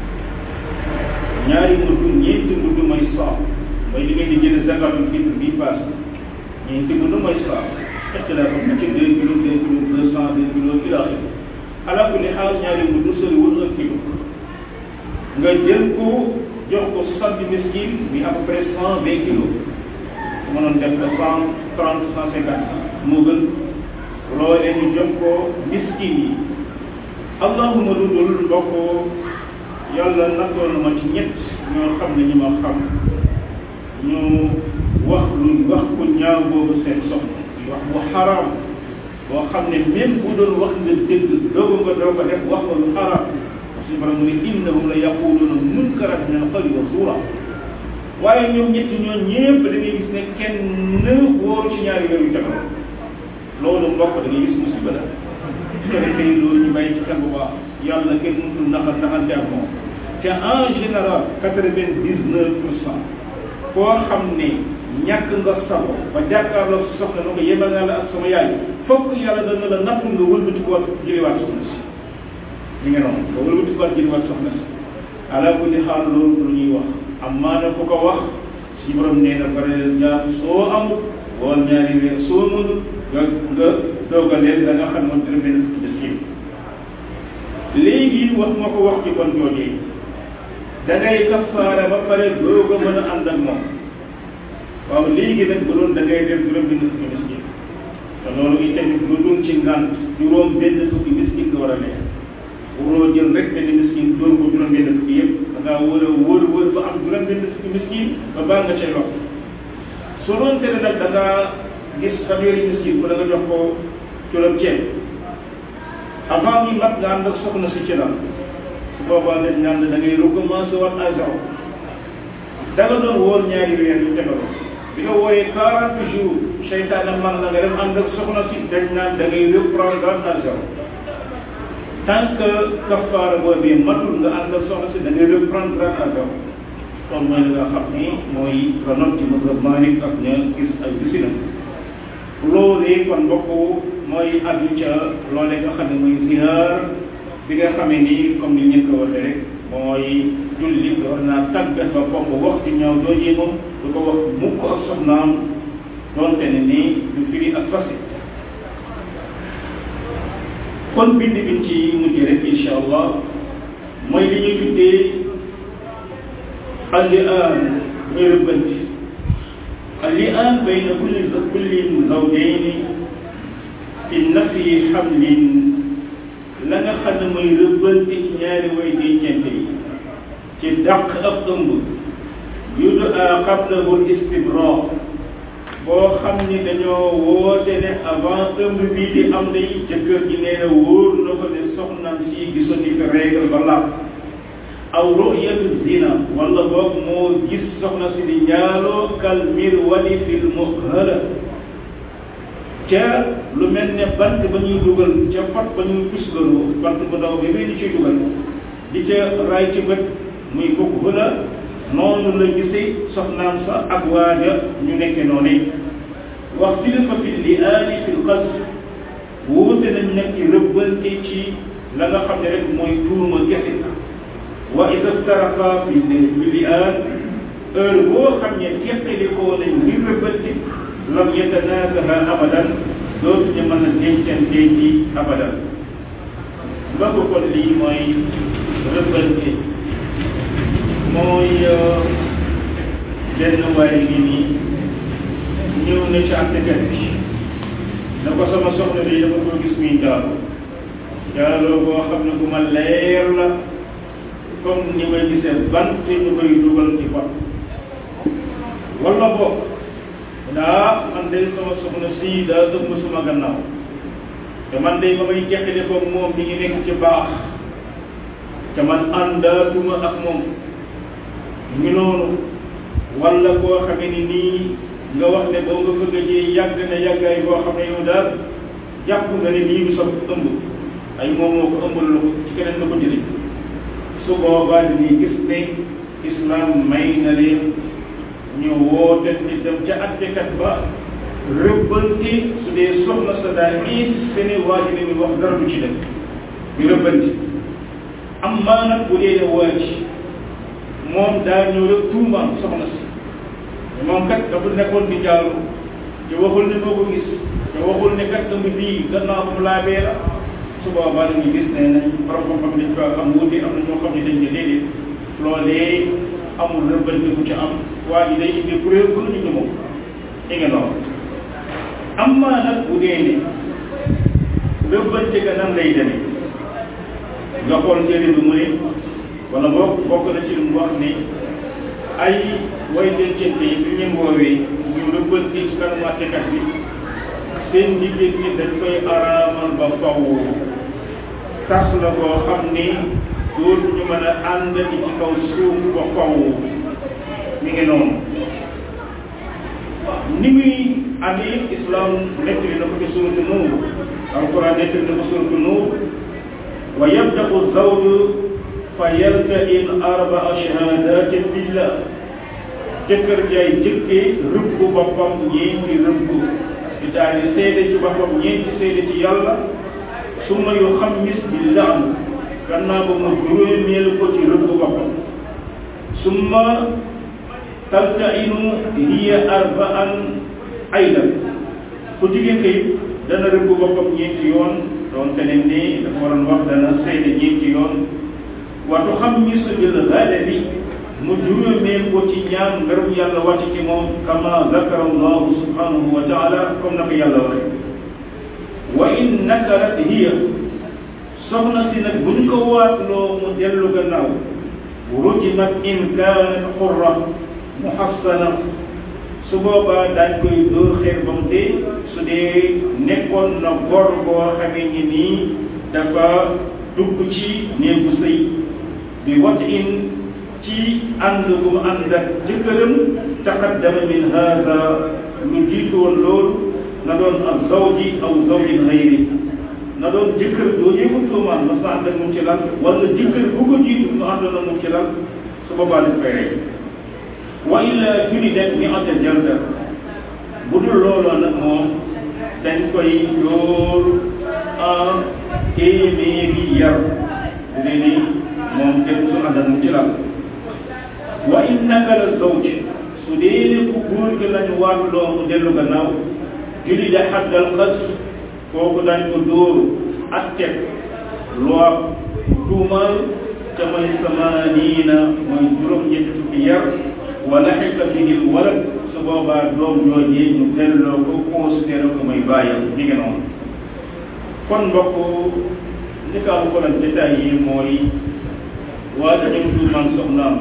ñaari mudd ñeenti mudd mooy saa mooy li ngeen di jënd zakatul fitr bii paas ñeenti mudd mooy saa ixtilaaf am ci deux kilos deux kilos deux cent deux kilos ila axiri ala kulli xaal ñaari mudd soriwul un kilo nga jël ko jox ko soixante miskin bi à peu près cent vingt kilos mënoon def ko cent trente cent cinquante moo gën loolee ñu jox ko miskin yi allahuma lu dul mbokk yàlla nattoon na ma ci ñett ñoo xam ne ñu ma xam ñu wax lu wax ko ñaaw boobu seen soxna wax bu xaraam boo xam ne même bu doon wax nga dëgg doogu nga doo ko def wax ko lu xaraam suñu borom mu ne innahum la yaquluuna munkaran min al-qawli wa zuura waaye ñoom ñett ñoom ñëpp da ngay gis ne kenn wóoru ci ñaari weer yu jamono loolu mbokk da ngay gis musiba la su defee loolu ñu bàyyi ci xel bu baax yàlla kenn mënul naxal naxante ak moom te en général quatre-vingt-dix-neuf pour cent koo xam ne ñàkk nga sabo ba jàkkaarloo si soxna na ko yemal naa la ak sama yaay fokk yàlla dana la nattu nga wëlbati ko waat jëliwaat soxna si li nga noonu nga wëlbati ko waat jëliwaat soxna si ala kulli xaal loolu lu ñuy wax am maana ku ko wax si borom nee na bare ñaar soo amul woon ñaari weer soo mënul nga nga doogaleel da nga xam moom dina benn fukki miskin léegi wax ma ko wax ci kon joojee da ngay kafaara ba pare doog a mën a ànd ak moom waaw léegi nag bu doon da ngay def juróom benn fukki miskin te loolu itamit lu dul ci ngànt juróom benn fukki miskin nga war a nekk waroo jël rek benn miskin dóor ko juróom benn fukki yëpp da ngaa war a wër wër ba am juróom benn fukki miskin ba baa nga cay lox su doon tere nag da ngaa gis fanweeri miskin bu da nga jox ko juróom ceeb avant muy mat nga ànd ak soxna si ci la su boobaa dañ naan da ngay recommencer waat à zéro da nga doon wóor ñaari weer yu tegaloo bi nga wooyee quarante jours seytaane man la nga dem ànd ak soxna si dañ naan da ngay reprendre à zéro tant que kafaara boobee matul nga ànd ak soxna si da ngay reprendre à zéro kon mooy li nga xam ni mooy la not ci mazhab Maalik ak ña gis ay gisina loolee kon mbokk mooy aju ca loolee nga xam ne mooy zihaar bi nga xamee ni comme ni ñeen ko waxee rek mooy jullit war naa tàggat ba pomp wax ci ñaaw doojee moom du ko wax mukk ak soxnaam doonte ne ni du firi ak fasi kon bind biñ ci mujj rek insha allah mooy li ñuy tuddee al-li'aan muy rëbbanti al-li'aan bayna kulli kulli zawjayni fi nafyi hamlin la nga xam ne mooy rëbbanti ci ñaari way dencante yi ci dàq ab ëmb yudaa qablahu istibraa boo xam ni dañoo woote ne avant ëmb bii di am day jëkkër ji nee na wóor na ko ne soxnaam si gisoon ni fi règle ba laab aw ru'yatu zina wala boog moo gis soxna si di njaaloo kal mirwali fil muhhala ca lu mel ne bant ba ñuy dugal ca fat ba ñuy tusgaloo bant bu ndaw bi bii di ciy dugal di ca raay ci bët muy muhhala noonu la gisee soxnaam sa ak waaja ñu nekke noonu wax tilifa fi li'aani fil qazf wuute nañ nag ci rëbbante ci la nga xam ne rek mooy tuuma gese wa ida ftaraqa fi li'aan heure boo xam ne teqalikoo nañ ngir rëbbante lam yatanaasaha abadan dootuñu mën a dencante ci abadan ba ko kon lii mooy rëbbante mooy benn waaye ngi nii ñëw na ci àttekat bi na ko sama soxna bi dama ko gis muy jaalo jaaloo boo xam ne bu ma leer la comme ni may gisee bant ñu koy dugal ci pot wala boog daa man day sama soxna si daa ëmb suma gannaaw te man day ba may jeqale ko moom mi ngi nekk ci baax te man àndaatuma ak moom ngi noonu wala koo xamee ni nii nga wax ne boo nga bëgg a jee yàgg na yàggaay boo xam ne yow daal jàpp nga ne lii du sa ëmb ay moom moo ko ëmbal la ko ci keneen la ko jëlee su boobaa dañuy gis ne islam may na leen ñu woote ni dem ca attekat ba rëbbanti su dee soxna sa daa insisté ne waa ji ne mi wax dara du ci def ñu rëbbanti am maa nag bu dee ne waa ji moom daa ñëw rek tuumaam soxna si moom kat dafa nekkoon di jaalu te waxul ne moo ko gis te waxul ne kat ëmb bii gannaaw bu laabee la su boobaa dañuy gis ne nañ borom xam-xam dañ ko am wuute am na ñoo xam ne dañ ne déedéet loolee amul rëbbante bu ci am waa ji day indi preuve bu ñu moom i nga noonu am maa nag bu dee ne rëbbante ga nan lay demee nga xool téere bi mu ne wala boog bokk na ci lu mu wax ni ay way dencante yi bi ñu woowee ñu rëbbante ci kanamu àttekat bi seen diggante dañ koy araamal ba faw tas la koo xam ni dootuñu mën a àndati ci kaw suuf ba faw mi ngi noonu ni muy amee islam nettali na ko ci suuratu Nuur alquran nettali na ko suuratu Nuur wa yabda'u zawju fa yalta'in arba'a shahadatin billah jëkkër jaay jëkkee rëbb boppam ñeenti rëbb di daal di seede ci boppam ñeenti seede ci yàlla summa yu xammis bi laan gannaaw ba mu juróomeelu ko ci rëbb boppam summa taltainu hiya arbaan aydan ku jigéen kay dana rëbb boppam ñeenti yoon doon te ne ni dafa waroon wax dana seede ñeenti yoon wa tuxammisu bil ghadabi mu juróomeel ko ci ñaan ngërëm yàlla wàcc ci moom kama zakara allahu subhanahu wa taala comme na ko yàlla waxe wa in nakarat hiya soxna si nag buñ ko waatloo mu dellu gannaaw rujimat in kaanat xurra muhassana su boobaa daañ koy dóor xeer ba mu dee su dee nekkoon na gor boo xamee ni nii dafa dugg ci néegu sëy bi wat in ci ànd bu mu ànd ak jëkkëram taqaddama min hada lu jiitu woon loolu na doon ak zawji aw zawjin xayri na doon jëkkër doo yëgu tuumaan mas na ànd ak moom ci lal wala jëkkër bu ko jiitu mu àndoon ak moom ci lal su boobaa dañ koy rey wa illa julidat mi'ata jalda bu dul looloo nag moom dañ koy dóor en téeméeri yar bu dee ni moom kenn su ànd ak moom ci lal wa in nakala zawj su dee ne ku góor gi lañu waatloo mu dellu gannaaw julida xaddal xas kooku dañ ko dóor ak teg loi tuumal te mooy samaaniina mooy juróom-ñetti fukki yar wa laxiqa bihi walad su boobaa doom joojee ñu delloo ko considéré ko mooy bàyyam mi ngi noonu kon mbokk li ka am kolan détails yi mooy waa dañu tuumal soxnaam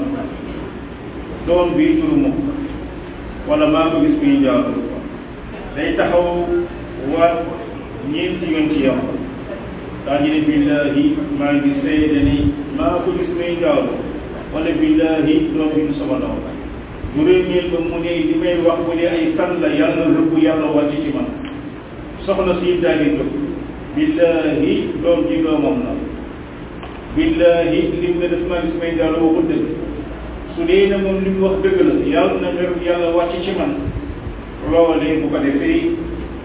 doom bii turu mukk wala maa ko gis muy njaaru day taxaw waat ñeenti yoon ci yow daa ñu ne billahi maa ngi seede ni maa ko gis muy njaaru wala billahi doom bi du sama doom juróomeel ba mu ne li may wax bu dee ay fan la yàlla rëbb yàlla wàcc ci man soxna si daal di jóg billahi doom ji doomam la billahi lim ne daf maa gis muy njaaru waxul dëgg su dee na moom li mu wax dëgg la yàlla na ngërëm yàlla wàcc ci man loolee bu ko defee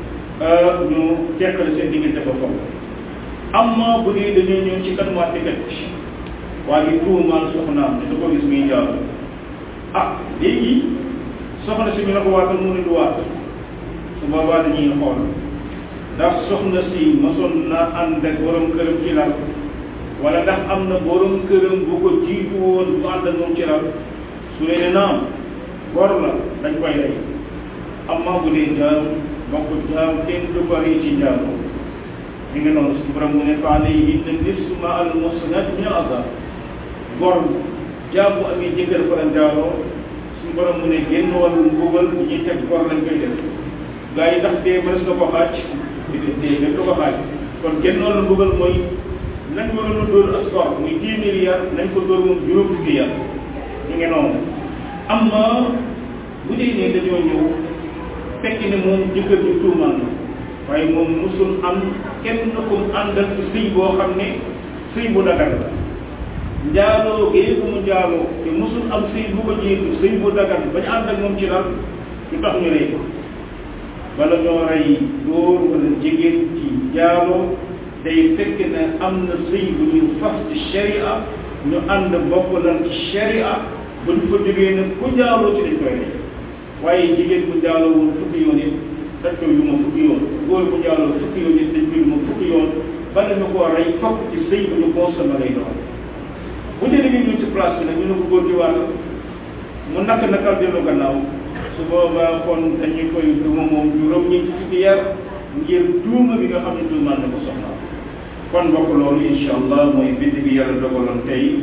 ñu teqale seen diggante ba foofu amma bu dee dañoo ñëw ci kan waa tikat waaye tuumaal soxnaam te da ko gis muy jaar ah léegi soxna si ñu ne ko waatal mu ne du waat su boobaa dañuy xool ndax soxna si mosoon na ànd ak borom këram ci lal wala ndax am na borom këram bu ko jiitu woon bu ànd ak moom ci lal su dee ne naam gor la dañ koy rey amma bu dee jaam bokk jaam kenn du ko rey ci jaam mi ngi noonu su borom mu ne fa alayhinna nisfu ma al muhsanat min al azab gor jaam bu amee jëkkër fa la jaaroo suñu borom mu ne génn wàllu mbugal ñi ñuy teg gor lañ koy def gaa yi ndax dee mënees na ko xaaj dee gën ko ko xaaj kon génn wàllu mbugal mooy nañ waroon a dóor as gor muy téeméeri yar nañ ko dóor moom juróom fukki yar ñu ngi noonu amma bu dee ne dañoo ñëw fekk ne moom jëkkër ji tuumaan na waaye moom musul am kenn ku mu àndal ci sëy boo xam ne sëy bu dagal la njaaloo gee bu mu njaaloo te musul am sëy bu ko jiitu sëy bu dagal ba ñu ànd ak moom ci lal lu tax ñu rey ko wala ñoo rey góor wala jigéen ci njaaloo day fekk ne am na sëy bu ñu fas ci sharia ñu ànd bokk lan ci sharia bu ñu ko jógee nag ku njaaloo ci dañ koy rey waaye jigéen bu njaaloo woon fukki yoon it dañ koy duma fukki yoon góor bu njaaloo fukki yoon it dañ koy duma fukki yoon bala ñu koo rey fokk ci sëy bu ñu consommé lay doon bu dee da ñu ci place bi nag ñu ne ko góor gi waat mu nakk nakal dellu gannaaw su boobaa kon dañu koy duma moom juróom ñi ci fukki yar ngir tuuma bi nga xam ne tuumaan na ko soxna kon bokk loolu incha allah mooy bind bi yàlla dogaloon tey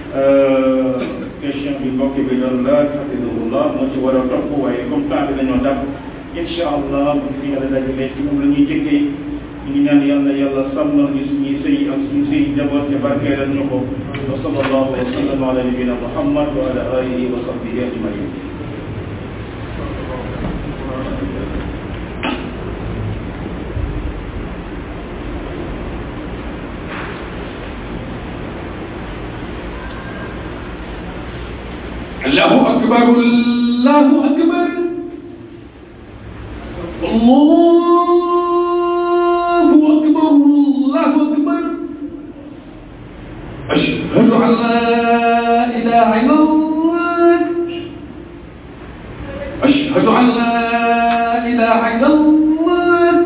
question bi mbokk bi doon laaj hafidahullah moo ci war a topp waaye comme temps bi dañoo dab incha allah bu fi yàlla dajalee ci moom la ñuy jëkkee ñu ngi ñaan yàlla yàlla sàmmal ñu suñuy sëy ak suñu sëy njaboot te barkeelal ñu ko wa sallallahu wa sallam ala nabina muhammad wa ala alihi wa sahbihi ajmain الله أكبر الله أكبر الله أكبر الله أكبر أشهد أن لا إله إلا الله أشهد أن لا إله إلا الله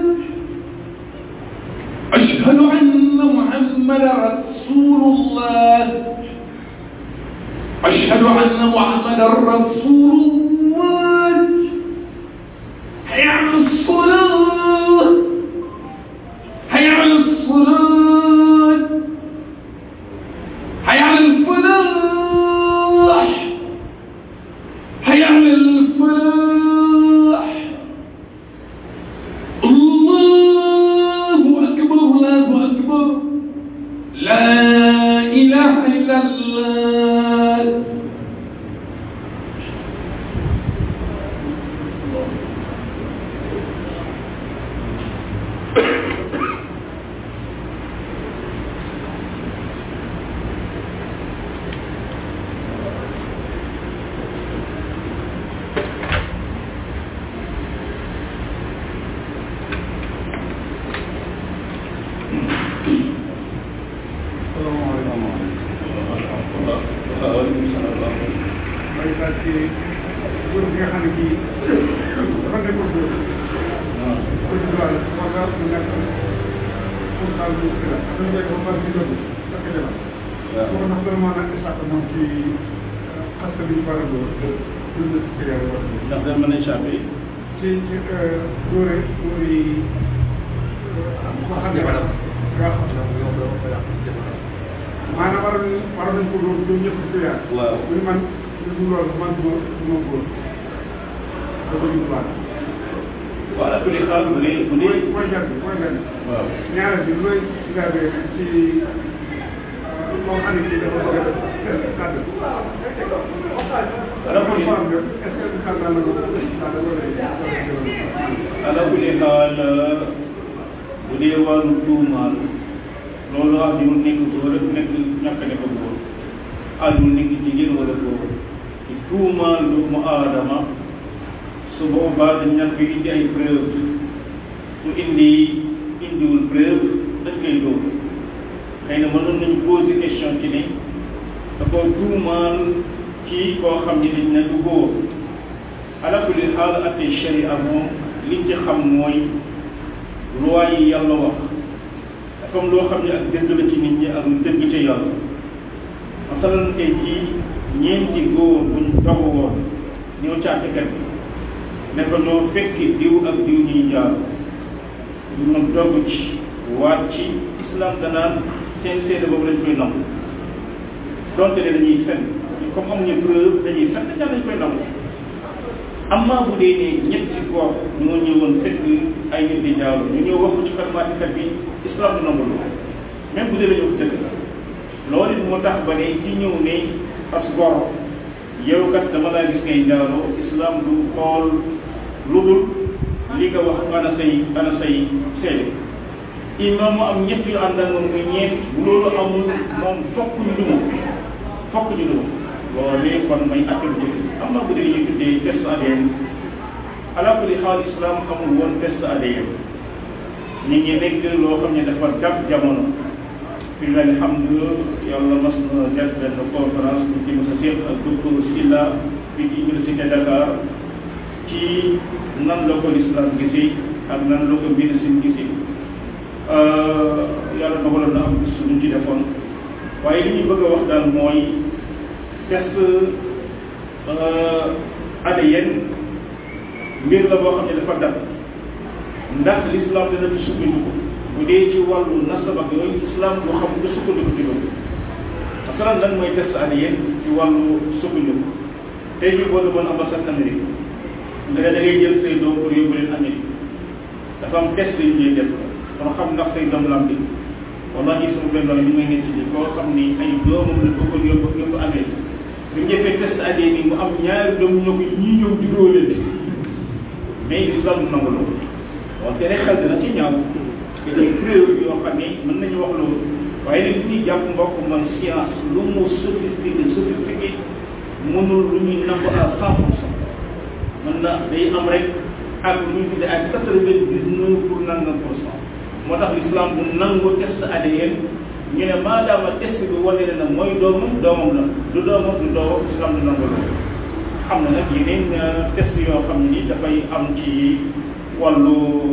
أشهد أن محمدا رسول الله أشهد أن محمدا رسول الله حي على الصلاة حي على الصلاة حي على الفلاح حي على الفلاح الله أكبر الله أكبر لا إله إلا الله ndax da mën a échappé ci ci dóore dóore yi boo xam ne yoo maanaam waroon waroon nañ ko dóor ñoom ñëpp ci yaar waaw bu ñu man du loolu man du ma du ma góor da ko ñu baax voilà bu dee xaal bu dee bu dee mooy jar bi mooy jar bi waaw ñaareel bi looy gardé ci boo xam ne kii dafa bëgg a def kàddu ala kulli ala kulli xaal bu dee wàllu tuumaal loolu aajul nekk góor rek nekk ñàkk nekk góor aajul nekk jigéen wala góor ci tuumaal doomu aadama su boobaa dañ ñàkk indi ay preuve su indi indiwul preuve dañ koy dóor xëy na mënoon nañu poser question ci ne da ko tuumaal ci koo xam ne dañ ne du góor ala kulli xaal ate sharia moom liñ ci xam mooy loi yi yàlla wax comme loo xam ne ak dëgg la ci nit ñi ak lu dëgg ca yàlla masalan tey jii ñeenti góor buñ dogu woon ñëw caatekat bi ne ko ñoo fekki diw ak diw ñuy jaar ñu dogg ci waat ci islam danaan seen seede boobu lañ koy nangu donte ne dañuy fen comme amuñu preuve dañuy fen dañ dañ koy nangu amma bu dee ne ñetti góor ñoo ñëwoon fekk ay nit di jaaru ñu ñëw wax ko ci farmatikat bi islam du nangu loolu même bu dee dañoo ko dëgg loolu it moo tax ba ne ci ñëw ne as gor yow kat dama laa gis ngay jaaroo islam du xool lu dul li nga wax ana say ana say seede imam mu am ñett yu ànd ak moom muy ñeent bu loolu amul moom fokk ñu duma fokk ñu duma loolee kon may attel jëf am na bu dee ñu tuddee test A D N ala kulli xaal islam amul woon test A D N nit ñi nekk loo xam ne dafa dab jamono fi la alhamdu yàlla mas na def benn conférence bu ci mos a séq ak docteur Silla fi ci université Dakar ci nan la ko l'islam gisee ak nan la ko médecine gisee yàlla dogaloon na am suñu ci defoon waaye li ñu bëgg a wax daal mooy test A D N mbir la boo xam ne dafa dab ndax l'islam dana ci sukkandiku bu dee ci wàllu nasab ak yooyu islam boo xam ne sukkandiku ci loolu masalan lan mooy test A D N ci wàllu sukkandiku tey jii boo demoon ambassade Amérique nga ne da ngay jël say doom pour yóbbu leen Amérique dafa am test yu ñuy def pour xam ndax say doom lam bi wallahi sama benn doom bi may nekk ci koo xam ni ay doomam la bëggoon yóbbu yóbbu Amérique bi ñu defee test A D N mu am ñaari doom ñoo ko ñii ñëw juróo leen mais islam du nangu loolu wante rek xel dina ci ñaaw te des preuves yoo xam ne mën nañu wax loolu waaye nag li ñuy jàpp mbokk man science lu mu sophistiqué sophistiqué mënul lu ñuy nangu à cent pour cent mën na day am rek ak lu ñu tuddee ak quatre-vingt-dix-neuf pour nangam pour cent moo tax l'islam bu nangu test A D N ñu ne maadaama test bi wane na mooy doomam doomam la du doomam du doomam islam du nangu loolu xam na nag yeneen test yoo xam ni dafay am ci wàllu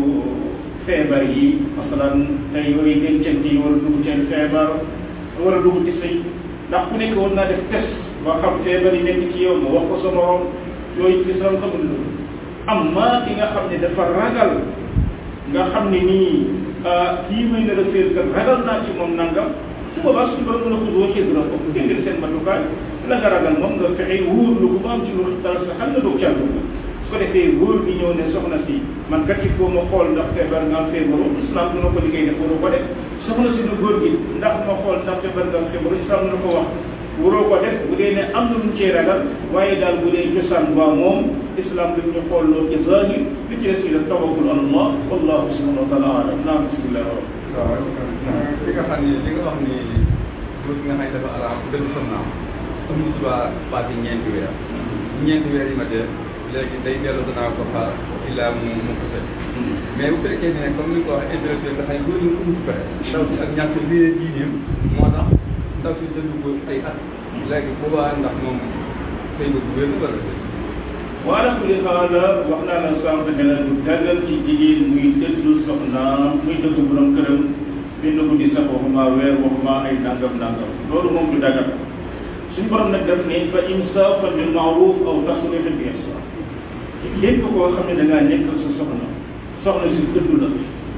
feebar yi masalan tey yooyu dencante yi war a dugg seen feebar war a dugg ci sëy ndax ku nekk war naa def test ba xam feebar yi nekk ci yow nga wax ko sa morom yooyu islam xamul loolu amma ki nga xam ne dafa ragal nga xam ne nii kii may na rafet kat ragal naa ci moom nangam su boobaa suñu borom mën a ko doo xëy dina ko jëndil seen matukaay la nga ragal moom nga fexe wóor lu ko ba am ci lu dara sa xam nga doog càll su ko defee wóor bi ñëw ne soxna si man kat il faut ma xool ndax feebar nga am feebaru islam dina ko liggéey def waroo ko def soxna si du góor gi ndax ma xool ndax feebar nga am feebaru islam dina ko wax waroo ko def bu dee ne am na lu cee ragal waaye daal bu dee cosaan ba moom islam dañ ñu xool loolu ci zahir li ci des ci def tawakkul ala Allah wallahu subhanahu wa taala alam naam bismillah waaw li nga xam ni li nga wax ni góor gi nga xam ne dafa araam dëgg sam naam amul droit passé ñeenti weer ñeenti weer yi ma dee léegi day dellu danaa ko xaar illaa mu mu ko set mais bu fekkee ne comme ni nga ko waxee intellectuel nga xam ne góor ñi ko ci pare ndaw si ak ñàkk lii diineem moo tax ndaw si dëgg ko ay at léegi boobaa ndax moom sëy ba bu wér wala wala kulli xaal wax naa la sànq ne la du dagal ci jigéen muy dëddu soxnaam muy dëddu borom këram bind ko di sax waxuma weer waxuma ay nangam nangam loolu moom du dagal suñu borom nag def ne fa imsaakun bil ma'ruf aw tasrihun bi ihsaan lépp koo xam ne da ngaa nekk sa soxna soxna si dëddu la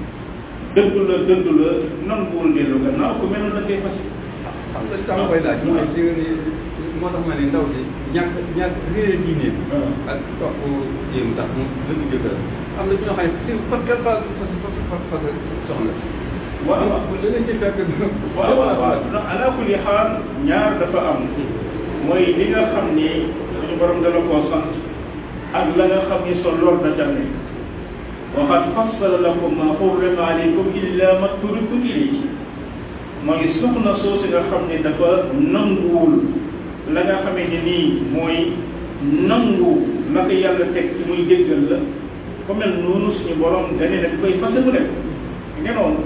dëddu la dëddu la nan buul dellu gannaaw ko mel na koy fas xam nga tax koy laaj mooy li nga ni moo tax ma ne ndaw si ñàkk ñàkk réer diine ak topp jéem tax mu dëgg jëkkër am na ñoo xam ne si fas kenn fas fas fas soxna waaw waaw bu leneen ci fekk waaw waaw waaw ndax ala kulli xaal ñaar dafa am mooy li nga xam ni suñu borom dana koo sant ak la nga xam ni sa lor da ca nekk wa qad fassala lakum ma hurrima alaykum illa ma turibtum ilayhi mooy soxna soosu nga xam ne dafa nanguwul la nga xamee ne nii mooy nangu la ko yàlla teg ci muy déggal la ko mel noonu suñu borom dane ne koy fase mu def ngenoonu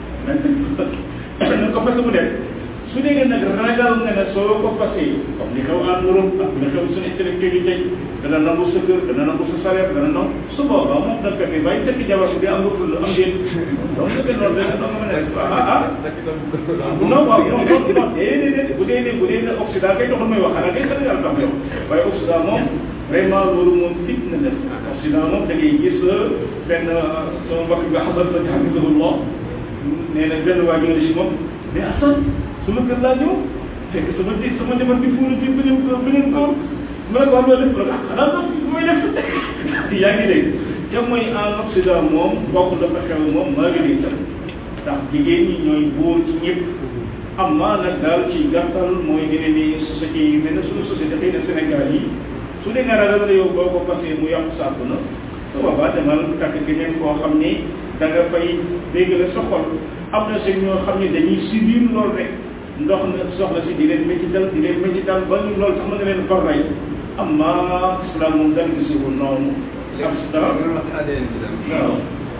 nañ ko fase mu def su dee nag ragal nga ne soo ko fasee comme li xew en Europe ak li xew suñu intellectuel yi tey dana nangu sa kër dana nangu sa salaire dana nangu su boobaa moom da fekkee bàyyi tekki jabar bi am nga ful am déet donc su fekkee loolu da nga mën a ah ah non waaw non non non déedéet bu dee ne bu dee ne Occident kay doxul may wax xanaa kay Sénégal tax yow waaye Occident moom vraiment loolu moom fitna la Occident moom da ngay gis benn sama mbokk nga xasal la hafizahullah nee na benn waa ñëw si moom mais Assane suma kër laa ñëw fekk sama di sama jabar bi fuuru ci beneen góor beneen góor ma ne ko wax loolu lépp ah xanaa sax bu may def yaa ngi dégg te mooy en Occident moom bokk dafa xew moom maa ngi dégg tam ndax jigéen ñi ñooy góor ci ñëpp am maa nag daal ci gàttal mooy dine ni société yi mel ne suñu société xëy na Sénégal yi su dee nga ragal la yow boo ko passé mu yàqu sàpp na su boobaa demal takk geneen koo xam ni da nga fay dégg la sa xol am na seen ñoo xam ne dañuy subir loolu rek ndox na soxla si di leen métital di leen métital ba ñu loolu sax mën na leen far rey amma islam moom dara gisiwul noonu am dara nga wax A D N bi tam waaw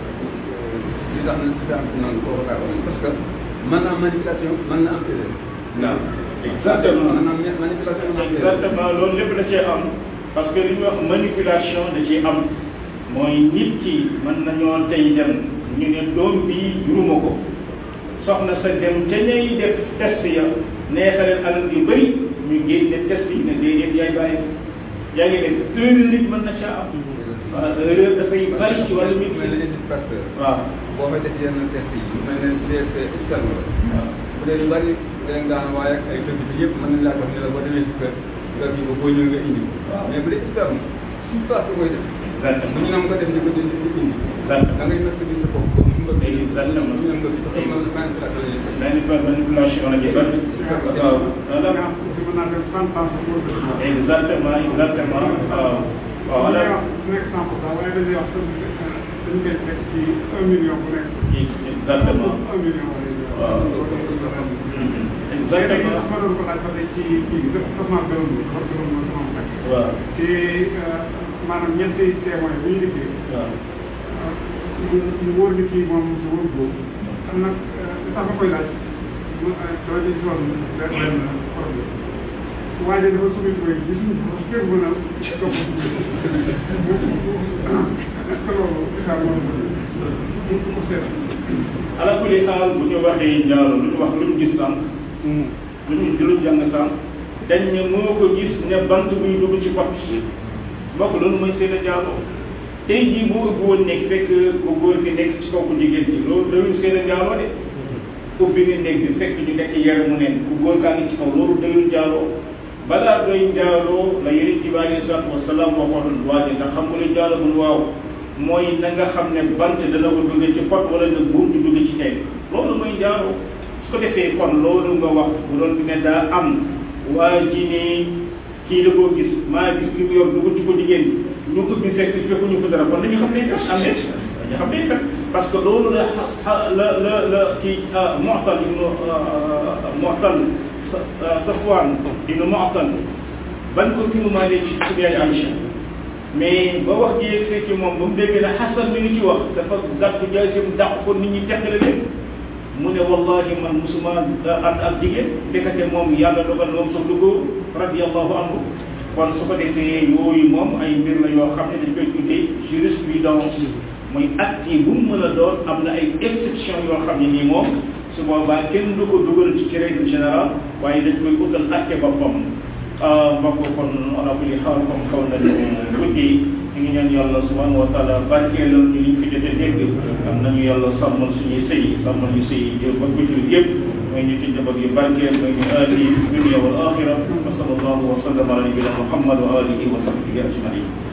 li tax na si am noonu koo ko parce que mën na am manipulation mën na am erreur waaw exactement mën na am manipulation mën na am erreur exactement loolu lépp da cee am parce que li ñuy wax manipulation da ciy am mooy nit ki mën nañoo tey dem ñu ne doom bii juruma ko soxna sa dem te ñay def test ya neexaleen alal yu bëri ñu génne test yi ne déedéet yaay bàyyi yaa ngi def erreur nit mën na caa am waaw erreur dafay bari ci wàllu nit mel ne pasteur waaw boo fay def yenn test yi lu mel ne C S P externe la waaw bu dee lu bari dañ daan waaye ak ay dëkk bi yëpp mën nañ laa jox ne la boo demee si kër nga kii ba boo ñëw nga indi mais bu dee externe si place nga koy def bu ñu nam ko def di ko di indi da ngay nekk di sa bopp comme mu bëgg exactement ñu nga fi parce que manipulation yi manipulation la ñu bëri waaw exactement exactement waaw waaw wala nekk cent pour cent wala dañuy wax dañu koy teg ci un million bu nekk exactement un million waaw exactement ma doon ko laaj ba tey ci kii bi dafa sama gërëm bi dafa gërëm ma sama mbay waaw te maanaam ñeenti témoin bu ñu dikkee waaw ñu ñu wóor ni kii moom si wóor boobu am nag li tax ma koy laaj mu doo ci gisoon benn benn problème waaye dafa suñu koy gis ñu képp mën a topp est-ce que loolu isaar moom mu ko seet ala kulli xaal bu ñu waxee njaalo lu ñu wax lu ñu gis sànq lu ñu lu ñu jàng sànq dañ ne moo ko gis ne bant buy dugg ci pot mbokk loolu mooy seen a njaalo tey jii boo ëpp woon nekk fekk ku góor ki nekk ci kaw ku jigéen ci loolu dayul seen a njaaloo de ubbi nga néeg bi fekk ñu nekk yare mu neen ku góor kaa ngi ci kaw loolu dayul njaaloo balaa doy njaaloo la yonent bi alayhi salaatu wasalaam waxoon waaje ndax xam nga lu njaalo mun waaw mooy na nga xam ne bant dana ko dugg ci pot wala na buum di dugg ci tey loolu mooy njaaloo su ko defee kon loolu nga wax bu doon ne daa am waa ji ne kii la koo gis maa gis li mu yor dugg ci ko jigéen ñu ubbi fekk fekkuñu ko dara kon dañu xam ne kat am ne dañu xam ne kat parce que loolu la la la la kii Mu'tal ibnu Mu'tal Safwan ibnu Mu'tal ban ko tuumaale ci suñu yaay Aïcha mais ba wax ji yegg ci moom ba mu déggee ne Xasan mi ngi ci wax dafa gàtt jaasim dàq ko nit ñi teqale leen mu ne wallahi man musuma ànd ak jigéen ndekete moom yàlla dogal moom sax du góor radiyallahu anhu kon su ko defee yooyu moom ay mbir la yoo xam ne dañ koy tuddee jurisprudence muy acte yi bu mu mën a doon am na ay exception yoo xam ne nii moom su boobaa kenn du ko dugal ci règle générale waaye dañ koy utal acte boppam mbokk kon ala kulli xaal comme xaw na tuuti ñu ngi ñaan yàlla subhanahu wa taala barkeelal ñu liñ fi jotee dégg am nañu yàlla sàmmal suñuy sëy sàmmal ñu sëy ba bëccëg yëpp mooy ñu ci njaboot yu barkeel mooy ñu aali dunia wal axira wa sallallahu wa sallam ala nabiyina muhammad wa alihi wa sahbihi ajmain